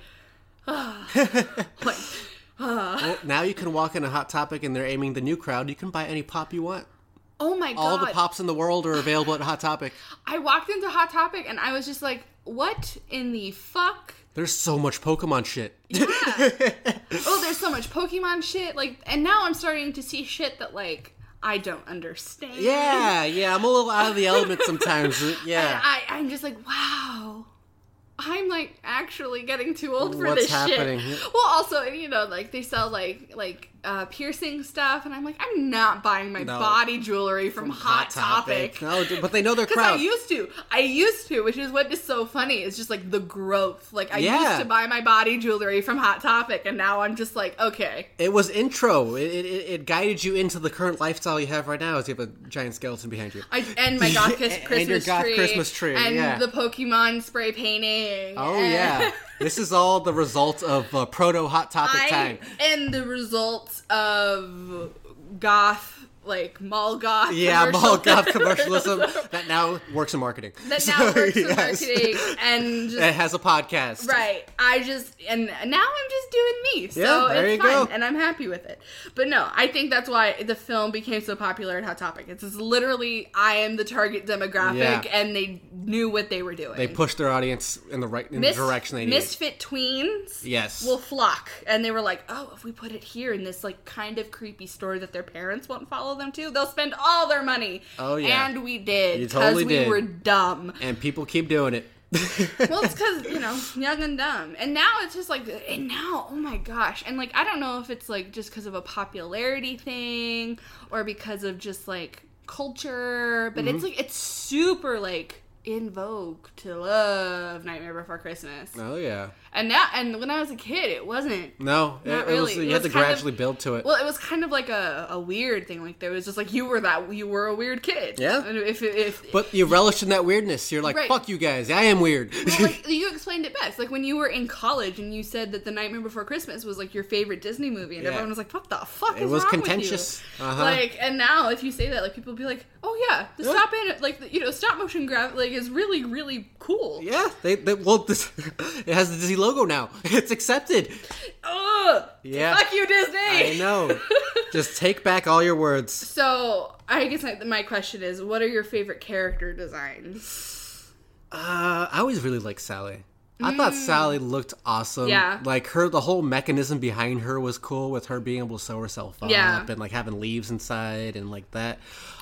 like Well, now you can walk in a Hot Topic and they're aiming the new crowd. You can buy any pop you want. oh my god. All the pops in the world are available at Hot Topic. I walked into Hot Topic and I was just like, what in the fuck? There's so much Pokemon shit. Yeah. Oh, there's so much Pokemon shit. Like, and now I'm starting to see shit that like I don't understand. Yeah, yeah, I'm a little out of the element sometimes. Yeah. I, I'm just like, wow. I'm like actually getting too old for What's this happening? shit. Well, also, you know, like they sell like like uh, piercing stuff, and I'm like, I'm not buying my No. body jewelry from, Hot, Topic. No, but they know their Because I crowd. used to. I used to, which is what is so funny. It's just like the growth. Like I Yeah. used to buy my body jewelry from Hot Topic, and now I'm just like, okay. It was intro. It, it, it guided you into the current lifestyle you have right now as you have a giant skeleton behind you. I, and my goth Chris- And Christmas your goth tree. Christmas tree, And yeah. the Pokemon spray painting. Oh, and- yeah. This is all the result of uh, proto Hot Topic I, time. and the results of goth, like mall goth. Yeah, mall commercial- goth commercialism that now works in marketing. That So, now works in yes. marketing and just It has a podcast. right. I just and now I'm just doing me. So Yeah, there it's you fine go. and I'm happy with it. But no, I think that's why the film became so popular at Hot Topic. It's just literally I am the target demographic Yeah. and they knew what they were doing. They pushed their audience in the right in Mis- the direction they needed. misfit tweens Yes. will flock, and they were like, oh, if we put it here in this like kind of creepy store that their parents won't follow them to, they'll spend all their money. Oh, yeah. And we did You because totally we did. were dumb. And people keep doing it. Well, it's because, you know, young and dumb. And now it's just like, and now, oh my gosh. And like, I don't know if it's like just because of a popularity thing or because of just like culture, but Mm-hmm. it's like, it's super like in vogue to love Nightmare Before Christmas. Oh yeah. And now, and when I was a kid, it wasn't. No, it, Not it was really. you It had was to kind of- gradually build to it. Well, it was kind of like a, a weird thing. Like there was just like you were that you were a weird kid. Yeah. And if if But you relished in that weirdness. You're like, Right. fuck you guys. I am weird. well, like you explained it best. Like when you were in college and you said that The Nightmare Before Christmas was like your favorite Disney movie, and Yeah. everyone was like, "What the fuck It is was wrong contentious. with you?" Uh-huh. Like, and now if you say that, like people will be like, "Oh yeah, the Yeah. stop in like the, you know stop motion gra- like like is really really cool. Yeah, they, they well, this, it has the Disney logo now. It's accepted. Ugh! Yeah. Fuck you, Disney! I know. Just take back all your words. So, I guess my, my question is, what are your favorite character designs? Uh, I always really liked Sally. I thought Sally looked awesome. Yeah. Like, her, the whole mechanism behind her was cool with her being able to sew herself up Yeah. and, like, having leaves inside and, like, that.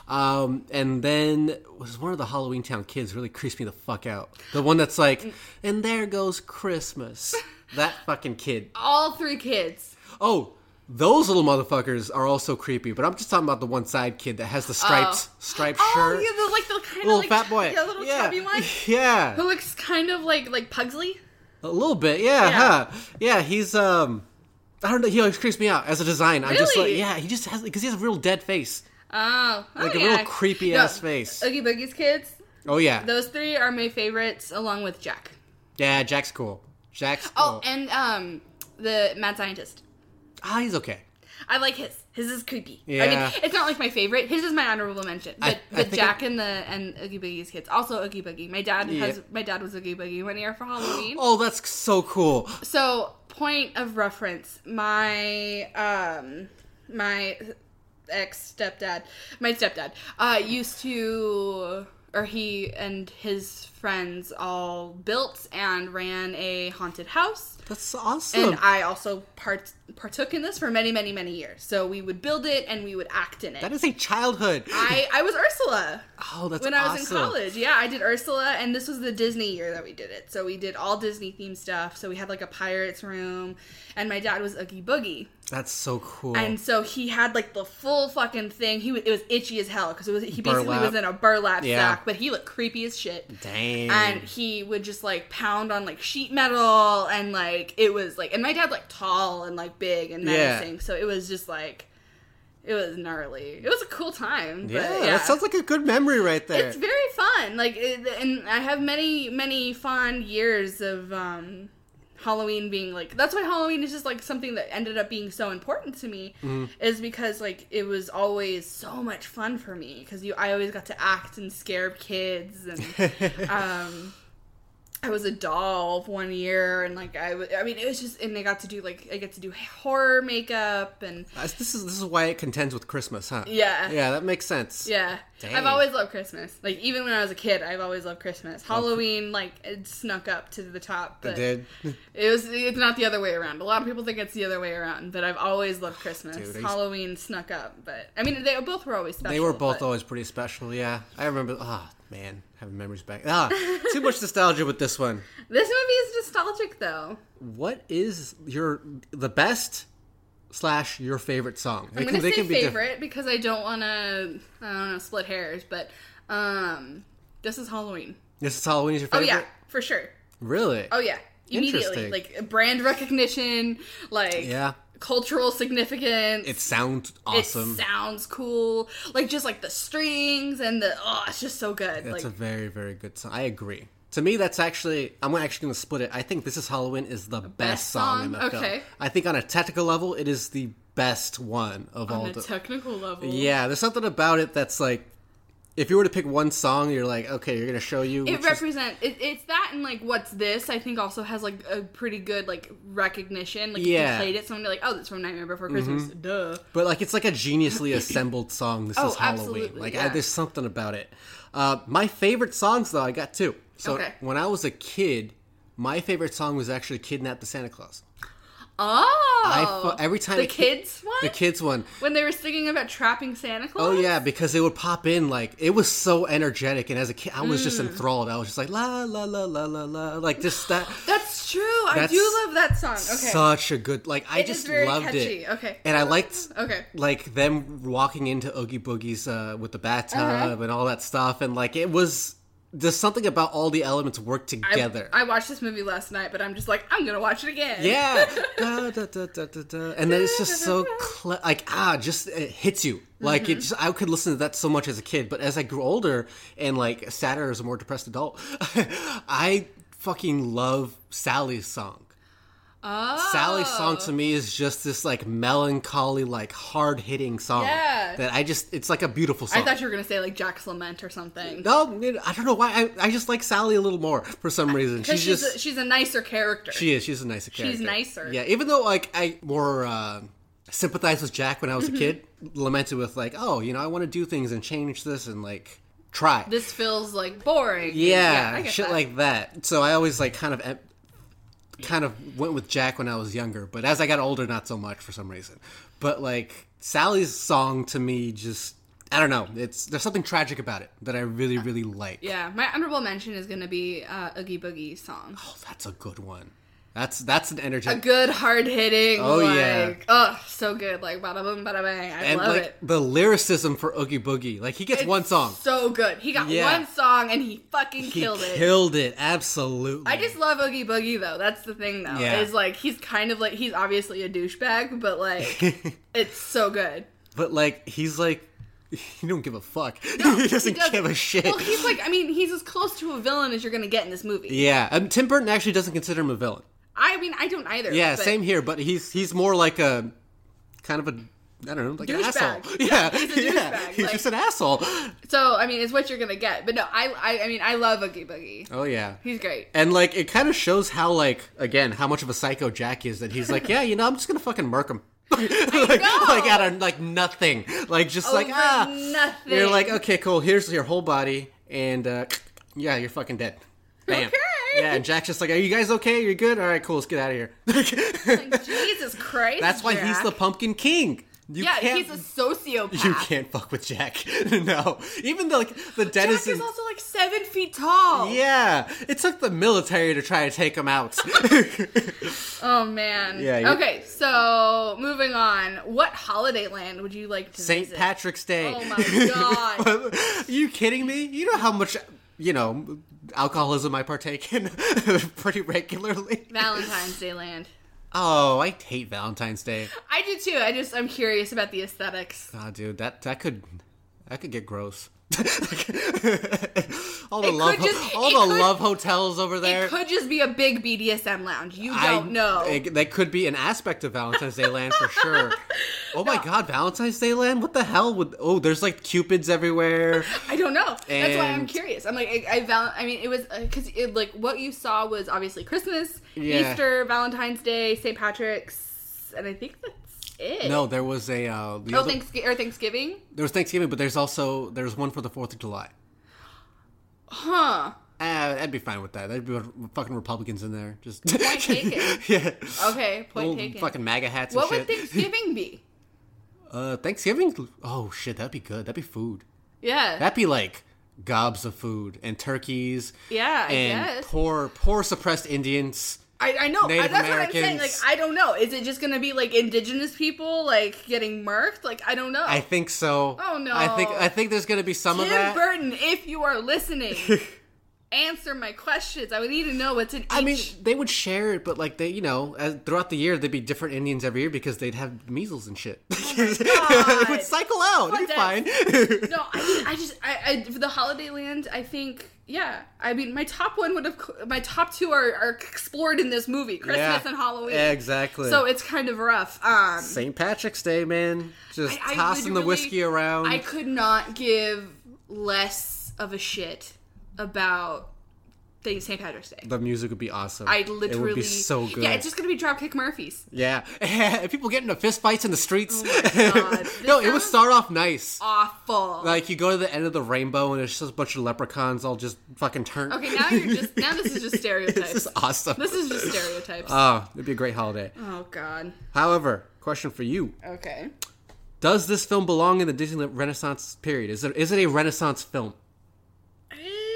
Um, and then was one of the Halloween Town kids really creeps me the fuck out. The one that's like, and there goes Christmas. That fucking kid. All three kids. Oh, those little motherfuckers are also creepy, but I'm just talking about the one side kid that has the striped, striped Oh, shirt. yeah, the, like the kind of Little like fat boy. yeah, little yeah. chubby one. Yeah. Who looks kind of like like Pugsley. A little bit, yeah, Yeah. huh? Yeah, he's, um, I don't know, he always creeps me out as a design. I'm just like, Really? yeah, he just has, because he has a real dead face. Oh, oh Like a yeah. real creepy No, ass face. Oogie Boogie's kids. Oh, yeah. Those three are my favorites, along with Jack. Yeah, Jack's cool. Jack's cool. Oh, and um, the mad scientist. Ah, he's okay. I like his. His is creepy. I Yeah. mean, it's not like my favorite. His is my honorable mention. But, I- I but think Jack I- and the and Oogie Boogie's kids. Also Oogie Boogie. My dad Yeah. has my dad was Oogie Boogie one year for Halloween. Oh, that's so cool. So, point of reference, my um my ex stepdad, my stepdad, uh used to or he and his friends all built and ran a haunted house. That's awesome. And I also part partook in this for many, many, many years. So we would build it and we would act in it. that is a childhood. I, I was Ursula Oh, that's when I was awesome. in college. Yeah, I did Ursula, and this was the Disney year that we did it. So we did all Disney themed stuff. So we had like a pirates room, and my dad was Oogie Boogie. That's so cool. And so he had like the full fucking thing. He was, it was itchy as hell because it was he basically Burlap. was in a burlap Yeah. sack, but he looked creepy as shit. Dang. And he would just like pound on like sheet metal, and like it was like, and my dad's like tall and like big and Yeah. menacing, so it was just like it was gnarly. It was a cool time. But yeah, yeah, that sounds like a good memory right there. it's very fun. Like, it, and I have many many fond years of um Halloween being like, that's why Halloween is just like something that ended up being so important to me, Mm-hmm. is because like it was always so much fun for me because you I always got to act and scare kids, and um I was a doll one year, and like I, w- I mean, it was just, and I got to do like I get to do horror makeup, and Uh, This is this is why it contends with Christmas, huh? yeah, Yeah, that makes sense. yeah. Dang. I've always loved Christmas. Like even when I was a kid, I've always loved Christmas. Halloween, like it snuck up to the top, I but did. it was it's not the other way around. A lot of people think it's the other way around, but I've always loved Christmas. Dude, I used- Halloween snuck up, but I mean they both were always special. They were both but- always pretty special, yeah. I remember, ah, man, having memories back. Ah, too much nostalgia with this one. This movie is nostalgic though. What is your, the best slash your favorite song? I'm They gonna can- they say can be diff- favorite because I don't want to. I don't know, split hairs, but um, this is Halloween. This is Halloween is your Oh favorite? yeah, for sure. Really? Oh yeah, immediately. Interesting. Like brand recognition, like Yeah. cultural significance. It sounds awesome. It sounds cool. Like just like the strings and the oh, it's just so good. It's like a very, very good song. I agree. To me, that's actually, I'm actually going to split it. I think This Is Halloween is the best, best song in song? the film. Okay. I think on a technical level, it is the best one of all on a the... technical level. Yeah, there's something about it that's like, if you were to pick one song, you're like, okay, you're going to show you... It which is- represent it, it's that and like What's This I think also has like a pretty good like recognition. Like if Yeah. you played it, someone would be like, oh, that's from Nightmare Before Christmas. Duh. But like it's like a geniusly assembled song. This Oh, is Halloween. absolutely, Like yeah. I, there's something about it. Uh, my favorite songs though, I got two. So Okay. when I was a kid, my favorite song was actually "Kidnap the Santa Claus." Oh, I fu- every time the it ki- kids one, The kids one. when they were singing about trapping Santa Claus. Oh yeah, because they would pop in like it was so energetic, and as a kid, I was Mm. just enthralled. I was just like la la la la la la, like just that. That's true. I That's do love that song. Okay, Such a good like I It is just very loved catchy. it. Okay. And I liked Okay. like them walking into Oogie Boogie's uh, with the bathtub Uh-huh. and all that stuff, and like it was there's something about all the elements work I, together. I watched this movie last night, but I'm just like, I'm gonna watch it again. yeah, da, da, da, da, da, da. And then it's just so cle- like ah, just it hits you. Like Mm-hmm. it just I could listen to that so much as a kid, but as I grew older and like sadder as a more depressed adult, I fucking love Sally's song. Oh. Sally's song to me is just this like melancholy, like hard hitting song. Yeah. That I just, it's like a beautiful song. I thought you were going to say like Jack's Lament or something. No, I don't know why. I, I just like Sally a little more for some reason. Because She's she's, just, a, she's a nicer character. she is. She's a nicer character. She's nicer. Yeah, even though like I more uh, sympathized with Jack when I was Mm-hmm. a kid, lamented with like, oh, you know, I want to do things and change this and like try. This feels like boring. Yeah, I get shit that. like that. So I always like kind of em- kind of went with Jack when I was younger, but as I got older, not so much for some reason. But like Sally's song to me, just I don't know. It's there's something tragic about it that I really really like. Yeah, my honorable mention is going to be uh, Oogie Boogie's song. Oh, that's a good one. That's that's an energy. A good, hard-hitting, Oh, like, yeah. oh, so good, like, bada boom, bada bang, I and love like it. the lyricism for Oogie Boogie, like he gets It's one song, so good. He got Yeah. one song, and he fucking he killed it. killed it absolutely. I just love Oogie Boogie, though. That's the thing, though. Yeah. Is, like, he's kind of, like, he's obviously a douchebag, but, like, it's so good. but like he's like he don't give a fuck. No, he doesn't doesn't. give a shit. Well, he's, like, I mean, he's as close to a villain as you're gonna get in this movie. Yeah, um, Tim Burton actually doesn't consider him a villain. I mean, I don't either. Yeah, but same here, but he's he's more like a kind of a I don't know, like an Douchebag. asshole. Yeah, Yeah, he's a yeah, douchebag, he's like- just an asshole. So, I mean, it's what you're gonna get. But no, I, I, I mean, I love Oogie Boogie. Oh yeah. He's great. And like it kind of shows how like again how much of a psycho Jack is that he's like, yeah, you know, I'm just gonna fucking murk him. like, know. like out of like nothing, like just like Over ah, nothing. You're like, okay, cool. Here's your whole body, and uh, yeah, you're fucking dead. Bam. Okay. Yeah, and Jack's just like, are you guys okay? You're good. All right, cool. Let's get out of here. Like, Jesus Christ. That's why he's Jack. the Pumpkin King. You Yeah, can't, he's a sociopath. You can't fuck with Jack. No, even though like the Jack denizens. is also like seven feet tall. Yeah, it took the military to try to take him out. Oh man. Yeah, you- Okay, so moving on. What holiday land would you like to Saint visit? Patrick's Day. Oh my god. Are you kidding me? You know how much, you know, alcoholism I partake in pretty regularly? Valentine's Day land. Oh, I hate Valentine's Day. I do too. I just I'm curious about the aesthetics. Oh, dude, that that could that could get gross. all the It love, could just- all it the could- love hotels over there. It could just be a big B D S M lounge. You I- don't know. It, that could be an aspect of Valentine's Day Land for sure. Oh my god, Valentine's Day Land? What the hell? Would oh, there's like cupids everywhere. I don't know. That's why I'm And- curious. I'm like, I, I val- I mean, it was because it like what you saw was obviously Christmas, Yeah. Easter, Valentine's Day, Saint Patrick's, and I think that's it. No, there was a uh, the Oh, other, Thanksgiving or Thanksgiving? there was Thanksgiving, but there's also there's one for the Fourth of July. Huh. Ah, I'd be fine with that. There'd be fucking Republicans in there. Just Point taken. yeah. Okay, point Little taken. fucking MAGA hats What and would shit. Thanksgiving be? Uh, Thanksgiving? Oh shit, that'd be good. That'd be food. Yeah. That'd be like gobs of food and turkeys. Yeah, I and guess. poor, poor suppressed Indians. I, I know. Native That's what I'm saying. Like, Americans. I don't know. Is it just gonna be like indigenous people like getting murked? Like, I don't know. I think so. Oh, no. I think I think there's gonna be some of Tim that. Burton, if you are listening, answer my questions. I would need to know what's in each. I mean, they would share it, but like they, you know, as, throughout the year, there'd be different Indians every year because they'd have measles and shit. it would cycle out. It'd be Fuck fine. no, I just, I just, I, I, for the holiday land, I think, yeah. I mean, my top one would have, my top two are, are explored in this movie, Christmas Yeah, and Halloween. Exactly. So it's kind of rough. Um, Saint Patrick's Day, man. Just I- I tossing the literally- whiskey around. I could not give less of a shit about things Saint Patrick's Day. The music would be awesome. I literally, It would be so good. Yeah, it's just gonna be Dropkick Murphys. Yeah. People get into fist fights in the streets. Oh my God. no, This it would sounds start off nice. Awful. Like, you go to the end of the rainbow and it's just a bunch of leprechauns all just fucking turn. okay, now you're just, now this is just stereotypes. This is awesome. This is just stereotypes. Oh, it'd be a great holiday. oh God. However, question for you. Okay. Does this film belong in the Disney Renaissance period? Is it, is it a Renaissance film? Uh,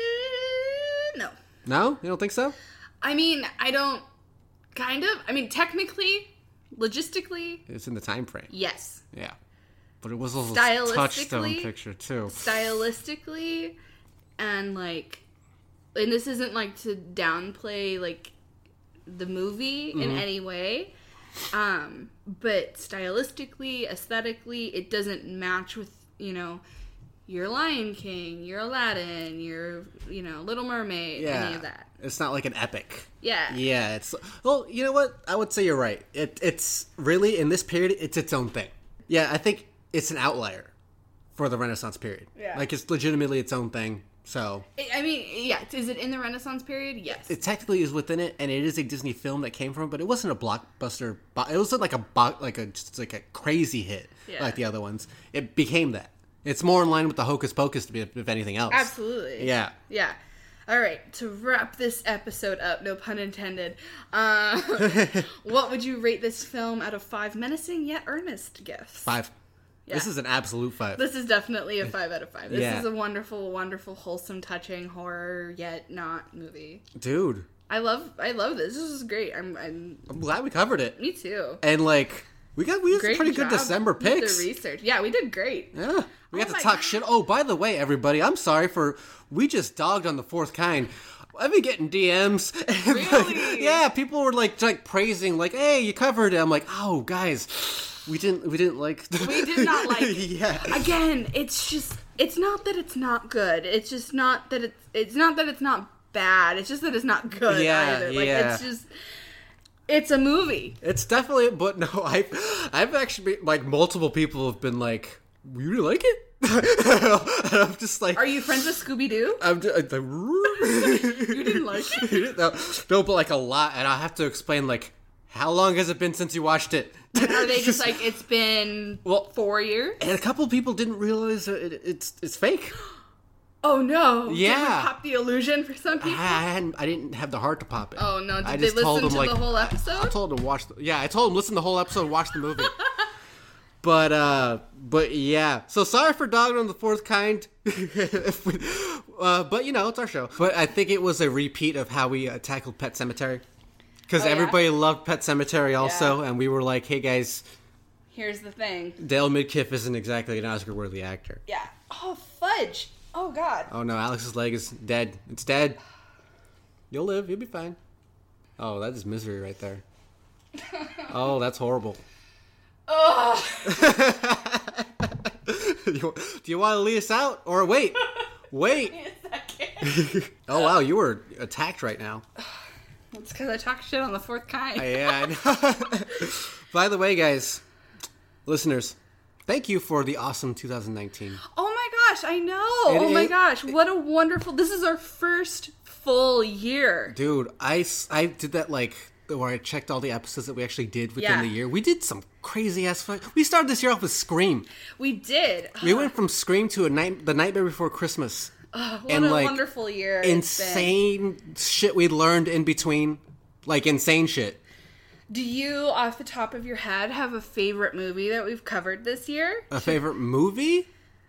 no. No? You don't think so? I mean, I don't. Kind of. I mean, technically, logistically, It's in the time frame. yes. Yeah. But it was also a Stylistically- touchstone picture, too. Stylistically, and like, and this isn't like to downplay like the movie in Mm-hmm. any way, um, but stylistically, aesthetically, it doesn't match with, you know, your Lion King, your Aladdin, your, you know, Little Mermaid, Yeah. any of that. It's not like an epic. Yeah. Yeah, it's well, you know what? I would say you're right. It it's really in this period, it's its own thing. Yeah, I think it's an outlier for the Renaissance period. Yeah. Like it's legitimately its own thing. So I mean, yeah, is it in the Renaissance period? Yes. it technically is within it, and it is a Disney film that came from it, but it wasn't a blockbuster. bo- It wasn't like a bo- like a just like a crazy hit Yeah. like the other ones. It became that. It's more in line with the Hocus Pocus, to be if anything else. Absolutely. Yeah. Yeah. All right, to wrap this episode up, no pun intended, uh, what would you rate this film out of five menacing yet earnest gifts? Five. Yeah. This is an absolute five. This is definitely a five out of five. This Yeah. is a wonderful, wonderful, wholesome, touching horror yet not movie. Dude, I love, I love this. This is great. I'm, I'm I'm glad we covered it. me too. And like we got we had some Great pretty good job December with picks. The research, yeah, we did great. Yeah, we got Oh to my talk God. shit. Oh, by the way, everybody, I'm sorry for we just dogged on the fourth kind. I've been getting D Ms. Really? Yeah, people were like like praising, like, "Hey, you covered it." I'm like, "Oh, guys, we didn't we didn't like." We did not like it. Yeah. Again, it's just, it's not that it's not good. It's just not that it's, it's not that it's not bad. It's just that it's not good Yeah, either. Like, yeah. it's just, it's a movie. It's definitely, but no, I've I've actually been, like multiple people have been like, "You really like it?" And I'm just like, Are you friends with Scooby-Doo? I'm just, like, You didn't like it? no, no, but like a lot, and I have to explain like how long has it been since you watched it? Are they just like, it's been Well- four years? And a couple people didn't realize that it, it's it's fake. Oh no. Did Yeah. we pop the illusion for some I people? hadn't, I didn't have the heart to pop it. Oh no, did I they just told listen them, to like, the whole I episode? told them watch. The, yeah, I told them listen to the whole episode, watch the movie. But uh, but yeah. So sorry for dogging on the fourth kind. If we, uh, but you know, it's our show. But I think it was a repeat of how we uh, tackled Pet Sematary. Because Oh, yeah? everybody loved Pet Sematary also, Yeah. and we were like, hey guys, Here's the thing. Dale Midkiff isn't exactly an Oscar-worthy actor. Yeah. Oh, fudge. Oh god. Oh no, Alex's leg is dead. It's dead. You'll live. You'll be fine. Oh, that is misery right there. Oh, that's horrible. Oh. You- Do you want to lead us out? Or wait. Wait. Oh wow, you were attacked right now. It's because I talk shit on the fourth kind. Yeah, I know. By the way, guys, listeners, thank you for the awesome two thousand nineteen. Oh my gosh, I know. It- oh my it- gosh, what a wonderful. This is our first full year. Dude, I, s- I did that like where I checked all the episodes that we actually did within Yeah. the year. We did some crazy ass fuck. We started this year off with Scream. We did. We went from Scream to a night, The Nightmare Before Christmas. What and, a like, wonderful year. it's been. Insane shit we learned in between. Like, insane shit. Do you, off the top of your head, have a favorite movie that we've covered this year? A favorite movie?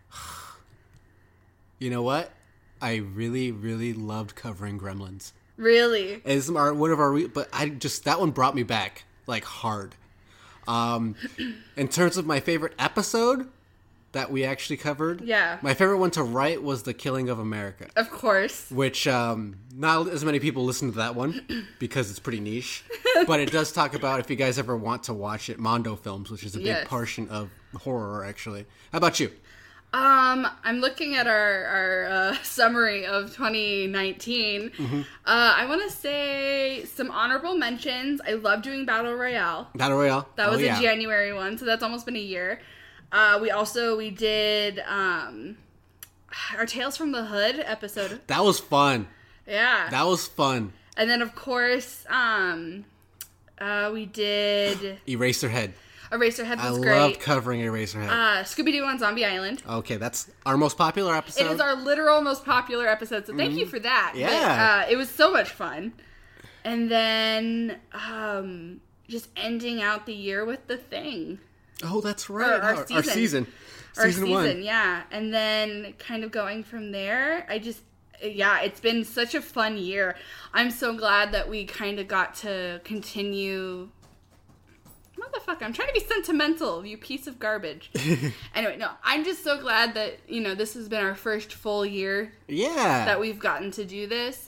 You know what? I really, really loved covering Gremlins. Really? It's our, one of our, re- but I just, that one brought me back, like, hard. Um, in terms of my favorite episode that we actually covered, Yeah. my favorite one to write was The Killing of America. Of course. Which, um, not as many people listen to that one because it's pretty niche. But it does talk about, if you guys ever want to watch it, Mondo Films, which is a big Yes. portion of horror, actually. How about you? Um, I'm looking at our, our uh, summary of twenty nineteen. Mm-hmm. Uh, I want to say some honorable mentions. I love doing Battle Royale. Battle Royale? That was oh, yeah. a January one, so that's almost been a year. Uh, we also, we did um, our Tales from the Hood episode. That was fun. Yeah. That was fun. And then, of course, um, uh, we did Eraserhead. Eraserhead was I great. loved covering Eraserhead. uh, Scooby-Doo on Zombie Island. okay, that's our most popular episode. It is our literal most popular episode, so thank you for that. But, Yeah. uh, it was so much fun. And then um, just ending out the year with The Thing. oh, that's Or right. our Our, season. our season. Our Season season, one. yeah. And then kind of going from there, I just, yeah, it's been such a fun year. I'm so glad that we kind of got to continue. Motherfucker, I'm trying to be sentimental, you piece of garbage. Anyway, no, I'm just so glad that, you know, this has been our first full year Yeah. that we've gotten to do this.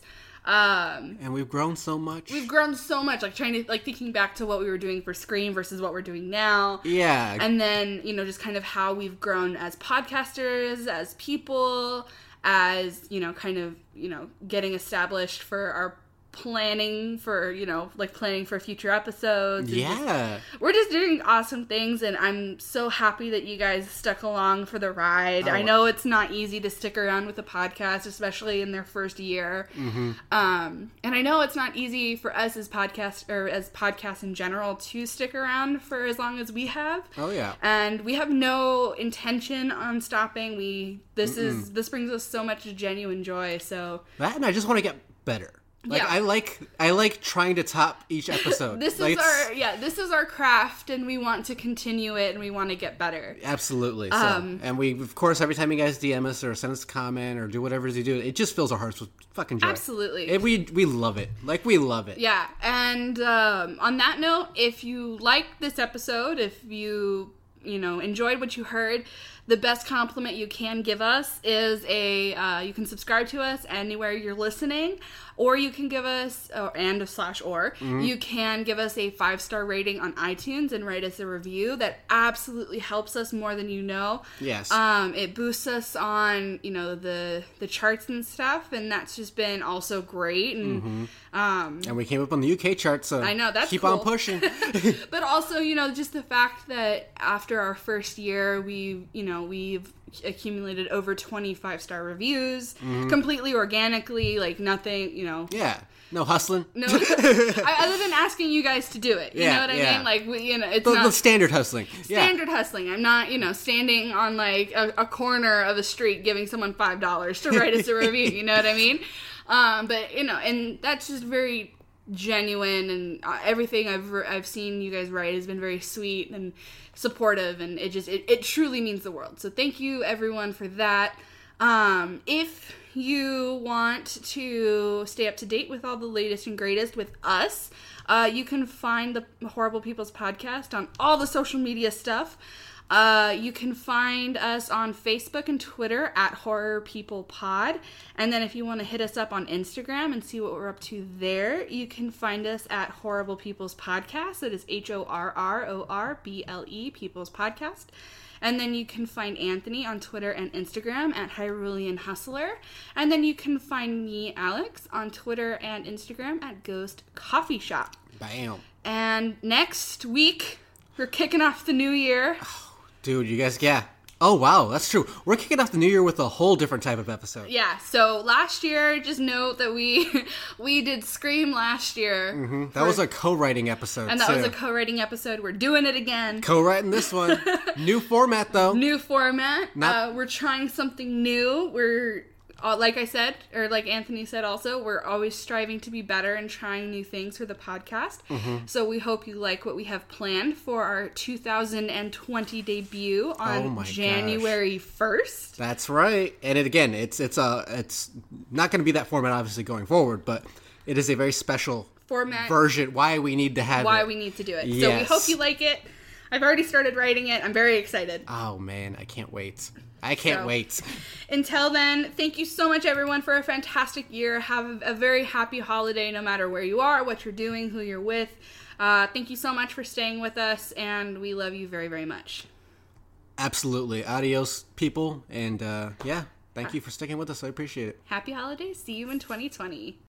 Um, And we've grown so much. we've grown so much, like trying to, like thinking back to what we were doing for Scream versus what we're doing now. Yeah. And then, you know, just kind of how we've grown as podcasters, as people, as, you know, kind of, you know, getting established for our planning for, you know, like planning for future episodes. and just- yeah. we're just doing awesome things, and I'm so happy that you guys stuck along for the ride. Oh. I know it's not easy to stick around with a podcast, especially in their first year. Mm-hmm. Um, and I know it's not easy for us as podcast or as podcasts in general to stick around for as long as we have. Oh, yeah. And we have no intention on stopping. We this is this brings us so much genuine joy. So That and I just want to get better. Like Yeah. I like I like trying to top each episode. this Like, is it's- our yeah this is our craft, and we want to continue it, and we want to get better. Absolutely. So, Um, and we, of course, every time you guys D M us or send us a comment or do whatever it is you do, it just fills our hearts with fucking joy. Absolutely. And we we love it. Like we love it. Yeah, and um, on that note, if you liked this episode, if you you know enjoyed what you heard, the best compliment you can give us is a uh, you can subscribe to us anywhere you're listening, or you can give us or, and a slash or Mm-hmm. you can give us a five star rating on iTunes and write us a review. That absolutely helps us more than you know. Yes. Um, it boosts us on you know the the charts and stuff, and that's just been also great. And Mm-hmm. um, And we came up on the U K chart, so I know, that's keep cool. on pushing. but also, you know, just the fact that after our first year, we, you know, we've accumulated over twenty-five star reviews completely organically, like nothing, you know. Yeah. No hustling. No, I, other than asking you guys to do it, you Yeah, know what I yeah. mean? Like, we, you know, it's The, not the standard hustling. Yeah. standard hustling. I'm not, you know, standing on like a, a corner of a street giving someone five dollars to write us a review. You know what I mean? Um, but you know, and that's just very genuine, and uh, everything I've re- I've seen you guys write has been very sweet and supportive, and it just it, it truly means the world. So thank you everyone for that. Um, if you want to stay up to date with all the latest and greatest with us, uh, you can find the Horrible People's Podcast on all the social media stuff. Uh, you can find us on Facebook and Twitter at Horror People Pod. And then if you want to hit us up on Instagram and see what we're up to there, you can find us at Horrible People's Podcast. It is H O R R O R B L E People's Podcast. And then you can find Anthony on Twitter and Instagram at Hyrulean Hustler. And then you can find me, Alex, on Twitter and Instagram at Ghost Coffee Shop. Bam. And next week, we're kicking off the new year. Dude, you guys, yeah. Oh, wow, that's true. We're kicking off the new year with a whole different type of episode. Yeah, so last year, just note that we we did Scream last year. Mm-hmm. That was a co-writing episode, And that too. was a co-writing episode. We're doing it again. Co-writing this one. New format, though. New format. Not- uh, we're trying something new. We're, uh, like I said, or like Anthony said also, we're always striving to be better and trying new things for the podcast. Mm-hmm. So we hope you like what we have planned for our two thousand twenty debut on Oh my gosh. January first. That's right. And it, again, it's it's a it's not going to be that format obviously going forward, but it is a very special Format. version. Why we need to have Why it. we need to do it. So we Yes. hope you like it. I've already started writing it. I'm very excited. Oh man, I can't wait. I can't So- wait. Until then, thank you so much, everyone, for a fantastic year. Have a very happy holiday, no matter where you are, what you're doing, who you're with. Uh, thank you so much for staying with us, and we love you very, very much. Absolutely. Adios, people. And uh, yeah, thank you for sticking with us. I appreciate it. Happy holidays. See you in twenty twenty.